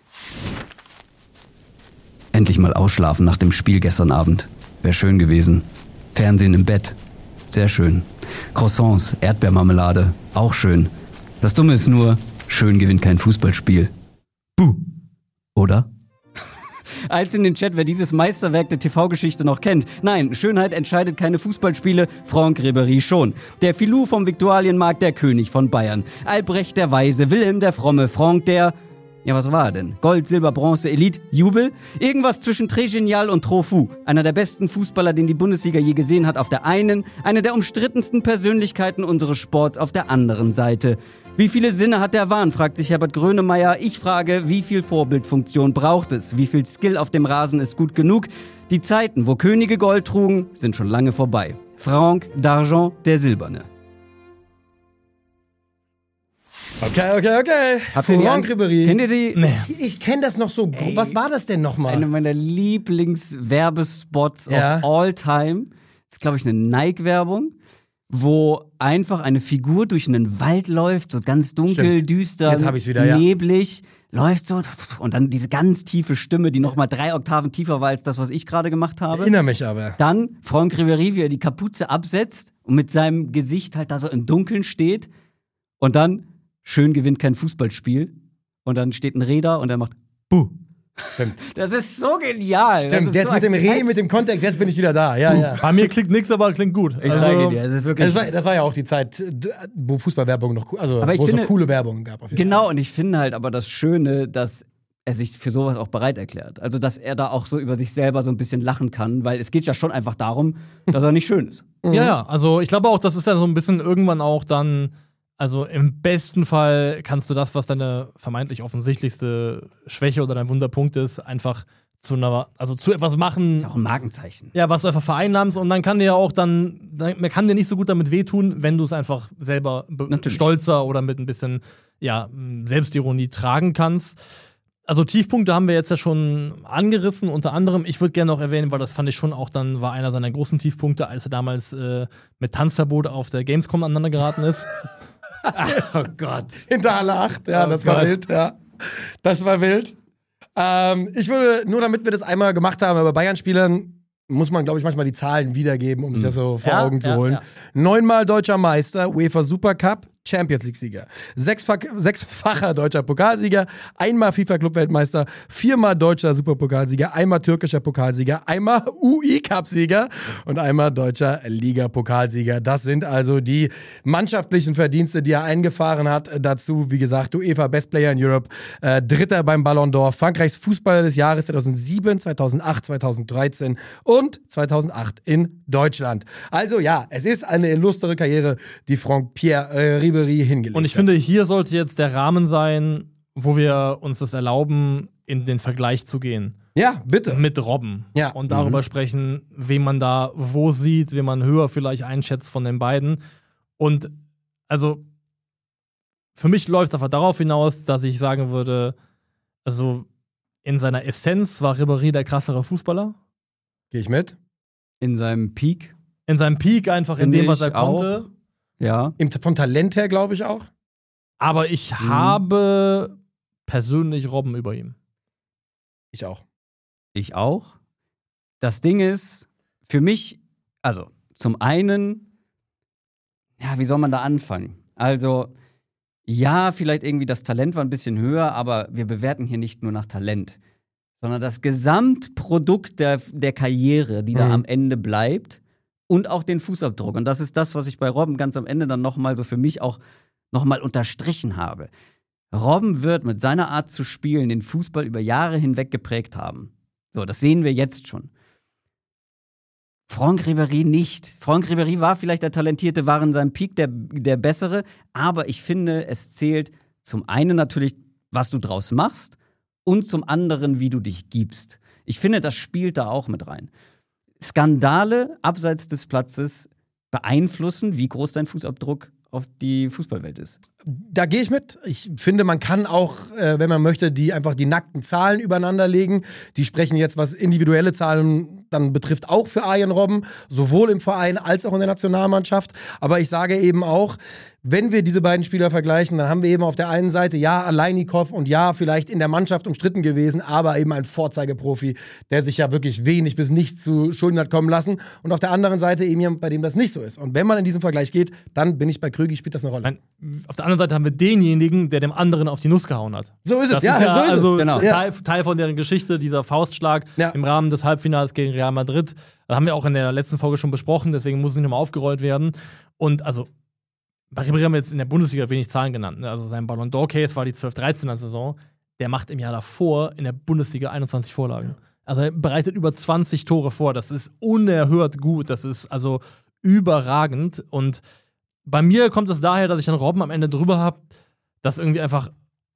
endlich mal ausschlafen nach dem Spiel gestern Abend. Wäre schön gewesen. Fernsehen im Bett. Sehr schön. Croissants, Erdbeermarmelade. Auch schön. Das Dumme ist nur, schön gewinnt kein Fußballspiel. Buh. Oder? Als in den Chat, wer dieses Meisterwerk der T V-Geschichte noch kennt. Nein, Schönheit entscheidet keine Fußballspiele, Franck Ribéry schon. Der Filou vom Viktualienmarkt, der König von Bayern. Albrecht der Weise, Wilhelm der Fromme, Franck der... Ja, was war er denn? Gold, Silber, Bronze, Elite, Jubel? Irgendwas zwischen Très Genial und Trop Fou. Einer der besten Fußballer, den die Bundesliga je gesehen hat, auf der einen, eine der umstrittensten Persönlichkeiten unseres Sports auf der anderen Seite. Wie viele Sinne hat der Wahn, fragt sich Herbert Grönemeyer. Ich frage, wie viel Vorbildfunktion braucht es? Wie viel Skill auf dem Rasen ist gut genug? Die Zeiten, wo Könige Gold trugen, sind schon lange vorbei. Franck d'Argent, der Silberne. Okay, okay, okay. Habt ihr die Franck an- Ribéry. Kennt ihr die? Nee. Ich, ich kenne das noch so. Ey. Was war das denn nochmal? Einer meiner Lieblingswerbespots Ja. of all time. Das ist, glaube ich, eine Nike-Werbung, wo einfach eine Figur durch einen Wald läuft, so ganz dunkel, Stimmt. düster, Jetzt hab ich's wieder, ja. neblig, läuft so und dann diese ganz tiefe Stimme, die nochmal drei Oktaven tiefer war als das, was ich gerade gemacht habe. Erinnere mich aber. Dann Franck Ribéry, wie er die Kapuze absetzt und mit seinem Gesicht halt da so im Dunkeln steht und dann schön gewinnt kein Fußballspiel und dann steht ein Reh da und er macht Buh. Stimmt. Das ist so genial. das Stimmt. ist Jetzt so mit dem ein- Reh, mit dem Kontext, jetzt bin ich wieder da. Ja, ja. Bei mir klingt nichts, aber klingt gut. Ich Also, zeige dir, es ist wirklich. Das war, das war ja auch die Zeit, wo Fußballwerbung noch, cool- also Aber ich wo es finde- noch coole Werbung gab. Auf jeden Genau, und ich finde halt aber das Schöne, dass er sich für sowas auch bereit erklärt. Also, dass er da auch so über sich selber so ein bisschen lachen kann, weil es geht ja schon einfach darum, dass er nicht schön ist. Ja, ja, also ich glaube auch, das ist ja so ein bisschen irgendwann auch dann Also im besten Fall kannst du das, was deine vermeintlich offensichtlichste Schwäche oder dein Wunderpunkt ist, einfach zu einer, also zu etwas machen. Ist auch ein Markenzeichen. Ja, was du einfach vereinnahmst und dann kann dir ja auch dann, dann man kann dir nicht so gut damit wehtun, wenn du es einfach selber be- stolzer oder mit ein bisschen ja, Selbstironie tragen kannst. Also Tiefpunkte haben wir jetzt ja schon angerissen, unter anderem, ich würde gerne noch erwähnen, weil das fand ich schon auch dann, war einer seiner großen Tiefpunkte, als er damals äh, mit Tanzverbot auf der Gamescom aneinander geraten ist. Oh Gott. Hinter alle acht, ja, Oh das war Gott. wild, ja. Das war wild. Ähm, ich würde, nur damit wir das einmal gemacht haben, bei Bayern-Spielern muss man, glaube ich, manchmal die Zahlen wiedergeben, um sich das so vor Ja, Augen zu ja, holen. ja. Neunmal deutscher Meister, UEFA Supercup, Champions League-Sieger. Sechsfach, sechsfacher deutscher Pokalsieger, einmal FIFA-Club-Weltmeister, viermal deutscher Superpokalsieger, einmal türkischer Pokalsieger, einmal U I-Cup-Sieger und einmal deutscher Liga-Pokalsieger. Das sind also die mannschaftlichen Verdienste, die er eingefahren hat. Dazu, wie gesagt, UEFA Best Player in Europe, äh, Dritter beim Ballon d'Or, Frankreichs Fußballer des Jahres zweitausendsieben, zweitausendacht, zweitausenddreizehn und zweitausendacht in Deutschland. Also ja, es ist eine illustre Karriere, die Franck-Pierre äh, Ribéry hingelegt Und ich hat. finde, hier sollte jetzt der Rahmen sein, wo wir uns das erlauben, in den Vergleich zu gehen. Ja, bitte. Mit Robben. Ja. Und darüber sprechen, wen man da wo sieht, wen man höher vielleicht einschätzt von den beiden. Und also für mich läuft einfach darauf hinaus, dass ich sagen würde, also in seiner Essenz war Ribéry der krassere Fußballer. Gehe ich mit? In seinem Peak. In seinem Peak einfach in Finde dem, was er ich auch. konnte. Ja. Im, vom Talent her, glaube ich auch. Aber ich Mhm. habe persönlich Robben über ihm. Ich auch. Ich auch. Das Ding ist, für mich, also zum einen, ja, wie soll man da anfangen? Also, ja, vielleicht irgendwie das Talent war ein bisschen höher, aber wir bewerten hier nicht nur nach Talent, sondern das Gesamtprodukt der, der Karriere, die da Mhm. am Ende bleibt und auch den Fußabdruck. Und das ist das, was ich bei Robben ganz am Ende dann nochmal so für mich auch nochmal unterstrichen habe. Robben wird mit seiner Art zu spielen den Fußball über Jahre hinweg geprägt haben. So, das sehen wir jetzt schon. Franck Ribéry nicht. Franck Ribéry war vielleicht der Talentierte, war in seinem Peak der, der Bessere, aber ich finde, es zählt zum einen natürlich, was du draus machst und zum anderen, wie du dich gibst. Ich finde, das spielt da auch mit rein. Skandale abseits des Platzes beeinflussen, wie groß dein Fußabdruck auf die Fußballwelt ist. Da gehe ich mit. Ich finde, man kann auch, äh, wenn man möchte, die einfach die nackten Zahlen übereinander legen. Die sprechen jetzt, was individuelle Zahlen dann betrifft, auch für Arjen Robben, sowohl im Verein als auch in der Nationalmannschaft. Aber ich sage eben auch, wenn wir diese beiden Spieler vergleichen, dann haben wir eben auf der einen Seite, ja, Aleinikow und ja, vielleicht in der Mannschaft umstritten gewesen, aber eben ein Vorzeigeprofi, der sich ja wirklich wenig bis nichts zu Schulden hat kommen lassen. Und auf der anderen Seite eben jemand, bei dem das nicht so ist. Und wenn man in diesem Vergleich geht, dann bin ich bei Krügi, spielt das eine Rolle. Nein, auf der anderen Seite haben wir denjenigen, der dem anderen auf die Nuss gehauen hat. So ist es, Das ja, ist ja so ist also es. Genau. Teil, Teil von deren Geschichte, dieser Faustschlag Ja. im Rahmen des Halbfinals gegen Real Madrid. Das haben wir auch in der letzten Folge schon besprochen, deswegen muss es nicht nochmal aufgerollt werden. Und also, bei Ribéry haben wir jetzt in der Bundesliga wenig Zahlen genannt. Ne? Also sein Ballon d'Or-Case war die zwölf dreizehner Saison. Der macht im Jahr davor in der Bundesliga einundzwanzig Vorlagen. Also er bereitet über zwanzig Tore vor. Das ist unerhört gut. Das ist also überragend. Und bei mir kommt es daher, dass ich dann Robben am Ende drüber habe, dass irgendwie einfach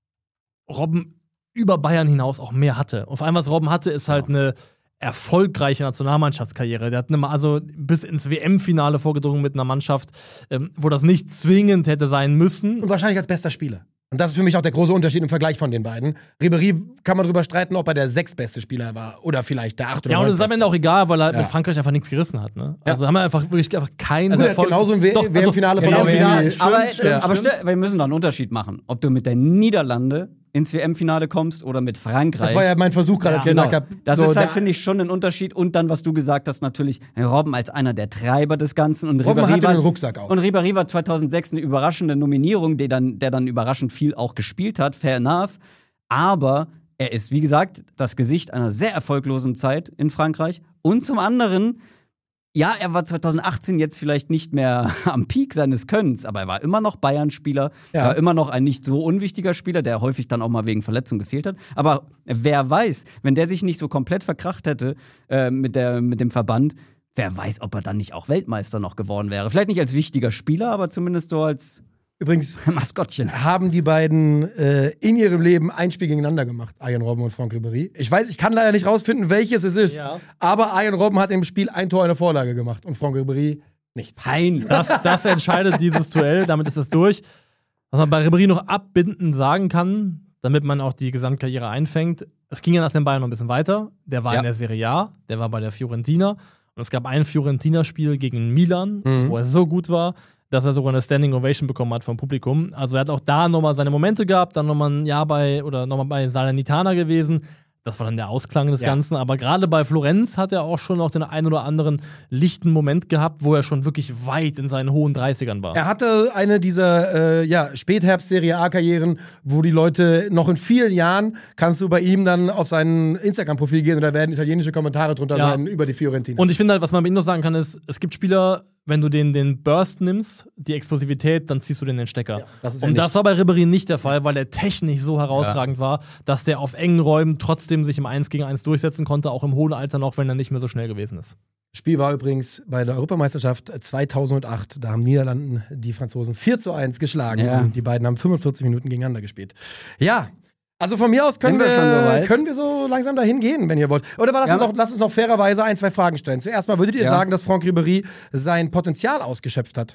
Robben über Bayern hinaus auch mehr hatte. Und vor allem, was Robben hatte, ist halt eine erfolgreiche Nationalmannschaftskarriere. Der hat eine, also bis ins W M-Finale vorgedrungen mit einer Mannschaft, ähm, wo das nicht zwingend hätte sein müssen. Und wahrscheinlich als bester Spieler. Und das ist für mich auch der große Unterschied im Vergleich von den beiden. Ribéry kann man darüber streiten, ob er der sechstbeste Spieler war oder vielleicht der acht oder Ja, und es ist am neuntbeste. Ende auch egal, weil er Ja. mit Frankreich einfach nichts gerissen hat. Ne? Ja. Also haben wir einfach wirklich einfach keinen Also er hat Erfolg. genauso ein W- Doch, also, W M-Finale verloren genau, wie- wie- Stimmt, aber stimmt, aber stimmt. stell- wir müssen doch einen Unterschied machen, ob du mit der Niederlande ins W M-Finale kommst oder mit Frankreich. Das war ja mein Versuch gerade, als ich Ja, gesagt habe. Das so, ist halt, der- finde ich, schon ein Unterschied. Und dann, was du gesagt hast, natürlich Robben als einer der Treiber des Ganzen. Und Robben Ribéry hatte war, den Rucksack auch. Und Ribéry war zweitausendsechs eine überraschende Nominierung, der dann, der dann überraschend viel auch gespielt hat. Fair enough. Aber er ist, wie gesagt, das Gesicht einer sehr erfolglosen Zeit in Frankreich. Und zum anderen, ja, er war zweitausendachtzehn jetzt vielleicht nicht mehr am Peak seines Könnens, aber er war immer noch Bayern-Spieler, Ja. er war immer noch ein nicht so unwichtiger Spieler, der häufig dann auch mal wegen Verletzung gefehlt hat. Aber wer weiß, wenn der sich nicht so komplett verkracht hätte äh, mit, der, mit dem Verband, wer weiß, ob er dann nicht auch Weltmeister noch geworden wäre. Vielleicht nicht als wichtiger Spieler, aber zumindest so als Übrigens Maskottchen. haben die beiden äh, in ihrem Leben ein Spiel gegeneinander gemacht, Arjen Robben und Franck Ribéry. Ich weiß, ich kann leider nicht rausfinden, welches es ist, Ja. aber Arjen Robben hat im Spiel ein Tor, eine Vorlage gemacht und Franck Ribéry nichts. Hein. Das, das entscheidet dieses Duell, damit ist es durch. Was man bei Ribéry noch abbindend sagen kann, damit man auch die Gesamtkarriere einfängt, es ging ja nach den Bayern noch ein bisschen weiter. Der war Ja. in der Serie A, der war bei der Fiorentina. Und es gab ein Fiorentina-Spiel gegen Milan, Mhm. wo er so gut war, dass er sogar eine Standing Ovation bekommen hat vom Publikum. Also er hat auch da nochmal seine Momente gehabt, dann nochmal ein Jahr bei, oder nochmal bei Salernitana gewesen. Das war dann der Ausklang des Ja. Ganzen. Aber gerade bei Florenz hat er auch schon noch den einen oder anderen lichten Moment gehabt, wo er schon wirklich weit in seinen hohen dreißigern war. Er hatte eine dieser äh, ja, Spätherbst-Serie A-Karrieren, wo die Leute noch in vielen Jahren, kannst du bei ihm dann auf sein Instagram-Profil gehen und da werden italienische Kommentare drunter Ja. sein über die Fiorentina. Und ich finde halt, was man bei ihm noch sagen kann, ist, es gibt Spieler, wenn du den, den Burst nimmst, die Explosivität, dann ziehst du den, den Stecker. Ja, das ist er und nicht. das war bei Ribéry nicht der Fall, weil er technisch so herausragend war, dass der auf engen Räumen trotzdem sich im eins gegen eins durchsetzen konnte, auch im hohen Alter noch, wenn er nicht mehr so schnell gewesen ist. Spiel war übrigens bei der Europameisterschaft zweitausendacht. Da haben Niederlanden die Franzosen vier zu eins geschlagen. Ja. Und die beiden haben fünfundvierzig Minuten gegeneinander gespielt. Ja, also von mir aus können Sind wir, wir schon so weit? können wir so langsam dahin gehen, wenn ihr wollt. Oder lass, Ja, uns, noch, lass uns noch fairerweise ein, zwei Fragen stellen. Zuerst mal, würdet ihr Ja. sagen, dass Franck Ribéry sein Potenzial ausgeschöpft hat?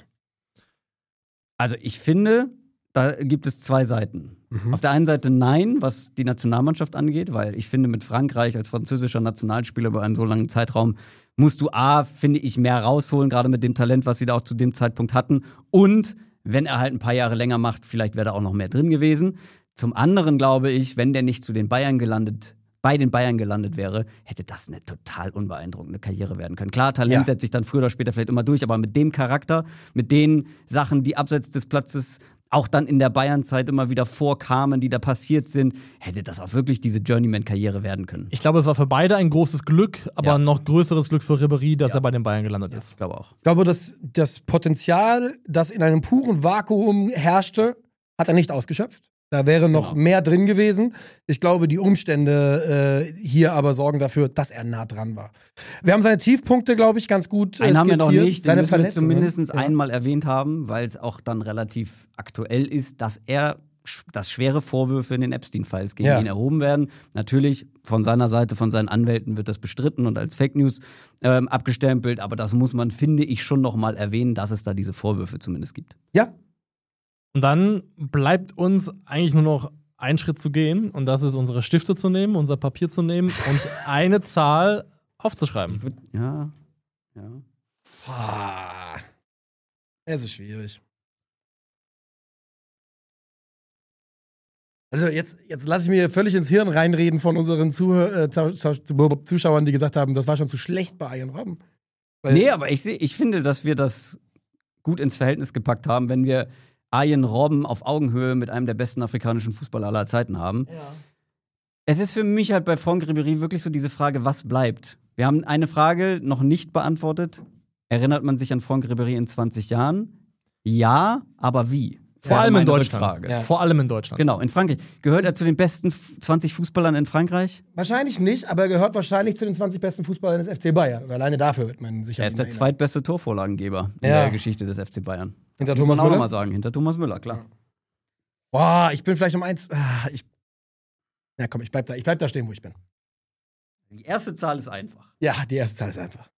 Also ich finde, da gibt es zwei Seiten. Mhm. Auf der einen Seite nein, was die Nationalmannschaft angeht, weil ich finde, mit Frankreich als französischer Nationalspieler über einen so langen Zeitraum musst du A, finde ich, mehr rausholen, gerade mit dem Talent, was sie da auch zu dem Zeitpunkt hatten. Und wenn er halt ein paar Jahre länger macht, vielleicht wäre da auch noch mehr drin gewesen. Zum anderen glaube ich, wenn der nicht zu den Bayern gelandet, bei den Bayern gelandet wäre, hätte das eine total unbeeindruckende Karriere werden können. Klar, Talent Ja. setzt sich dann früher oder später vielleicht immer durch, aber mit dem Charakter, mit den Sachen, die abseits des Platzes auch dann in der Bayern-Zeit immer wieder vorkamen, die da passiert sind, hätte das auch wirklich diese Journeyman-Karriere werden können. Ich glaube, es war für beide ein großes Glück, aber Ja. ein noch größeres Glück für Ribéry, dass er bei den Bayern gelandet ist. Ich glaube auch. Ich glaube, dass das Potenzial, das in einem puren Vakuum herrschte, hat er nicht ausgeschöpft. Da wäre noch Genau. mehr drin gewesen. Ich glaube, die Umstände äh, hier aber sorgen dafür, dass er nah dran war. Wir haben seine Tiefpunkte, glaube ich, ganz gut äh, Einen haben wir noch skizziert. nicht, den Seine müssen wir Verletzungen. zumindest Ja. einmal erwähnt haben, weil es auch dann relativ aktuell ist, dass er dass schwere Vorwürfe in den Epstein-Files gegen Ja. ihn erhoben werden. Natürlich, von seiner Seite, von seinen Anwälten wird das bestritten und als Fake News ähm, abgestempelt, aber das muss man, finde ich, schon noch mal erwähnen, dass es da diese Vorwürfe zumindest gibt. Ja, Und dann bleibt uns eigentlich nur noch ein Schritt zu gehen, und das ist, unsere Stifte zu nehmen, unser Papier zu nehmen und eine Zahl aufzuschreiben. Ich würd, ja, ja. Ah, es ist schwierig. Also jetzt, jetzt lasse ich mir völlig ins Hirn reinreden von unseren Zuhör äh, Zau- Zau- Zuschauern, die gesagt haben, das war schon zu schlecht bei Arjen Robben. Weil- Nee, aber ich, seh, ich finde, dass wir das gut ins Verhältnis gepackt haben, wenn wir Arjen Robben auf Augenhöhe mit einem der besten afrikanischen Fußballer aller Zeiten haben. Es ist für mich halt bei Franck Ribéry wirklich so diese Frage, was bleibt? Wir haben eine Frage noch nicht beantwortet. Erinnert man sich an Franck Ribéry in zwanzig Jahren? Ja, aber wie? Vor Ja, allem in meine Deutschland. Rückfrage. Ja. Vor allem in Deutschland. Genau, in Frankreich. Gehört er zu den besten zwanzig Fußballern in Frankreich? Wahrscheinlich nicht, aber er gehört wahrscheinlich zu den zwanzig besten Fußballern des F C Bayern. Und alleine dafür wird man sicher. Er ist der erinnern. zweitbeste Torvorlagengeber in Ja. der Geschichte des F C Bayern. Hinter Muss Thomas man auch Müller. nochmal sagen, hinter Thomas Müller, klar. Boah, ich bin vielleicht um eins. Ah, ich, ja, komm, ich bleib da, ich bleib da stehen, wo ich bin. Die erste Zahl ist einfach. Ja, die erste Zahl ist einfach.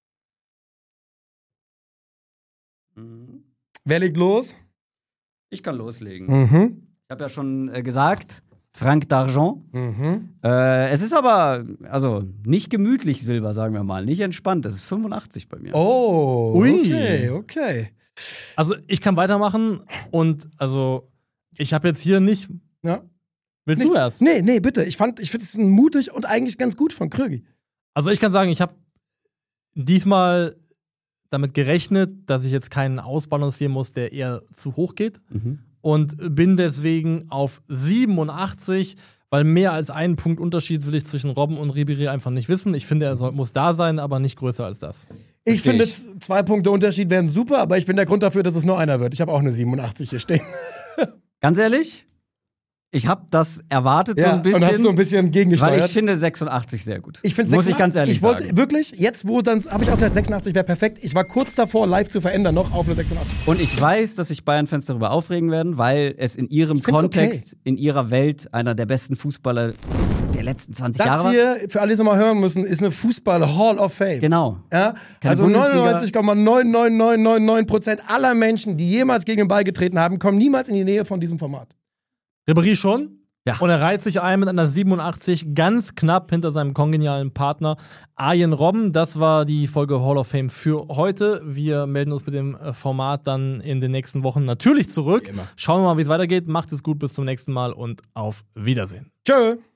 Mhm. Wer legt los? Ich kann loslegen. Mhm. Ich habe ja schon äh, gesagt, Franck d'Argent. Mhm. Äh, es ist aber, also nicht gemütlich Silber, sagen wir mal, nicht entspannt. Das ist fünfundachtzig bei mir. Oh, Ui. okay, okay. Also, ich kann weitermachen und, also, ich habe jetzt hier nicht. Ja. Willst Nichts- du erst? Nee, nee, bitte. Ich fand, ich finde es mutig und eigentlich ganz gut von Krögi. Also, ich kann sagen, ich habe diesmal damit gerechnet, dass ich jetzt keinen ausbalancieren muss, der eher zu hoch geht. Mhm. Und bin deswegen auf siebenundachtzig, weil mehr als einen Punkt Unterschied will ich zwischen Robben und Ribéry einfach nicht wissen. Ich finde, er soll, muss da sein, aber nicht größer als das. Ich Versteh finde, ich. z- zwei Punkte Unterschied wären super, aber ich bin der Grund dafür, dass es nur einer wird. Ich habe auch eine siebenundachtzig hier stehen. Ganz ehrlich, Ich habe das erwartet Ja, so ein bisschen. und hast so ein bisschen gegengesteuert. Weil ich finde sechsundachtzig sehr gut. Ich finde Muss ich ganz ehrlich ich wollte, sagen. Wirklich, jetzt wo, dann habe ich auch gesagt, sechsundachtzig wäre perfekt. Ich war kurz davor, live zu verändern, noch auf eine sechsundachtzig. Und ich weiß, dass sich Bayern-Fans darüber aufregen werden, weil es in ihrem Ich find's Kontext, in ihrer Welt einer der besten Fußballer der letzten zwanzig Jahre Das war. hier, für alle, die es nochmal hören müssen, ist eine Fußball-Hall of Fame. Genau. Ja? Keine Also Bundesliga. neunundneunzig Komma neun neun neun neun neun Prozent aller Menschen, die jemals gegen den Ball getreten haben, kommen niemals in die Nähe von diesem Format. Ribéry schon. Ja. Und er reiht sich ein mit einer siebenundachtzig, ganz knapp hinter seinem kongenialen Partner Arjen Robben. Das war die Folge Hall of Fame für heute. Wir melden uns mit dem Format dann in den nächsten Wochen natürlich zurück. Schauen wir mal, wie es weitergeht. Macht es gut, bis zum nächsten Mal und auf Wiedersehen. Tschö.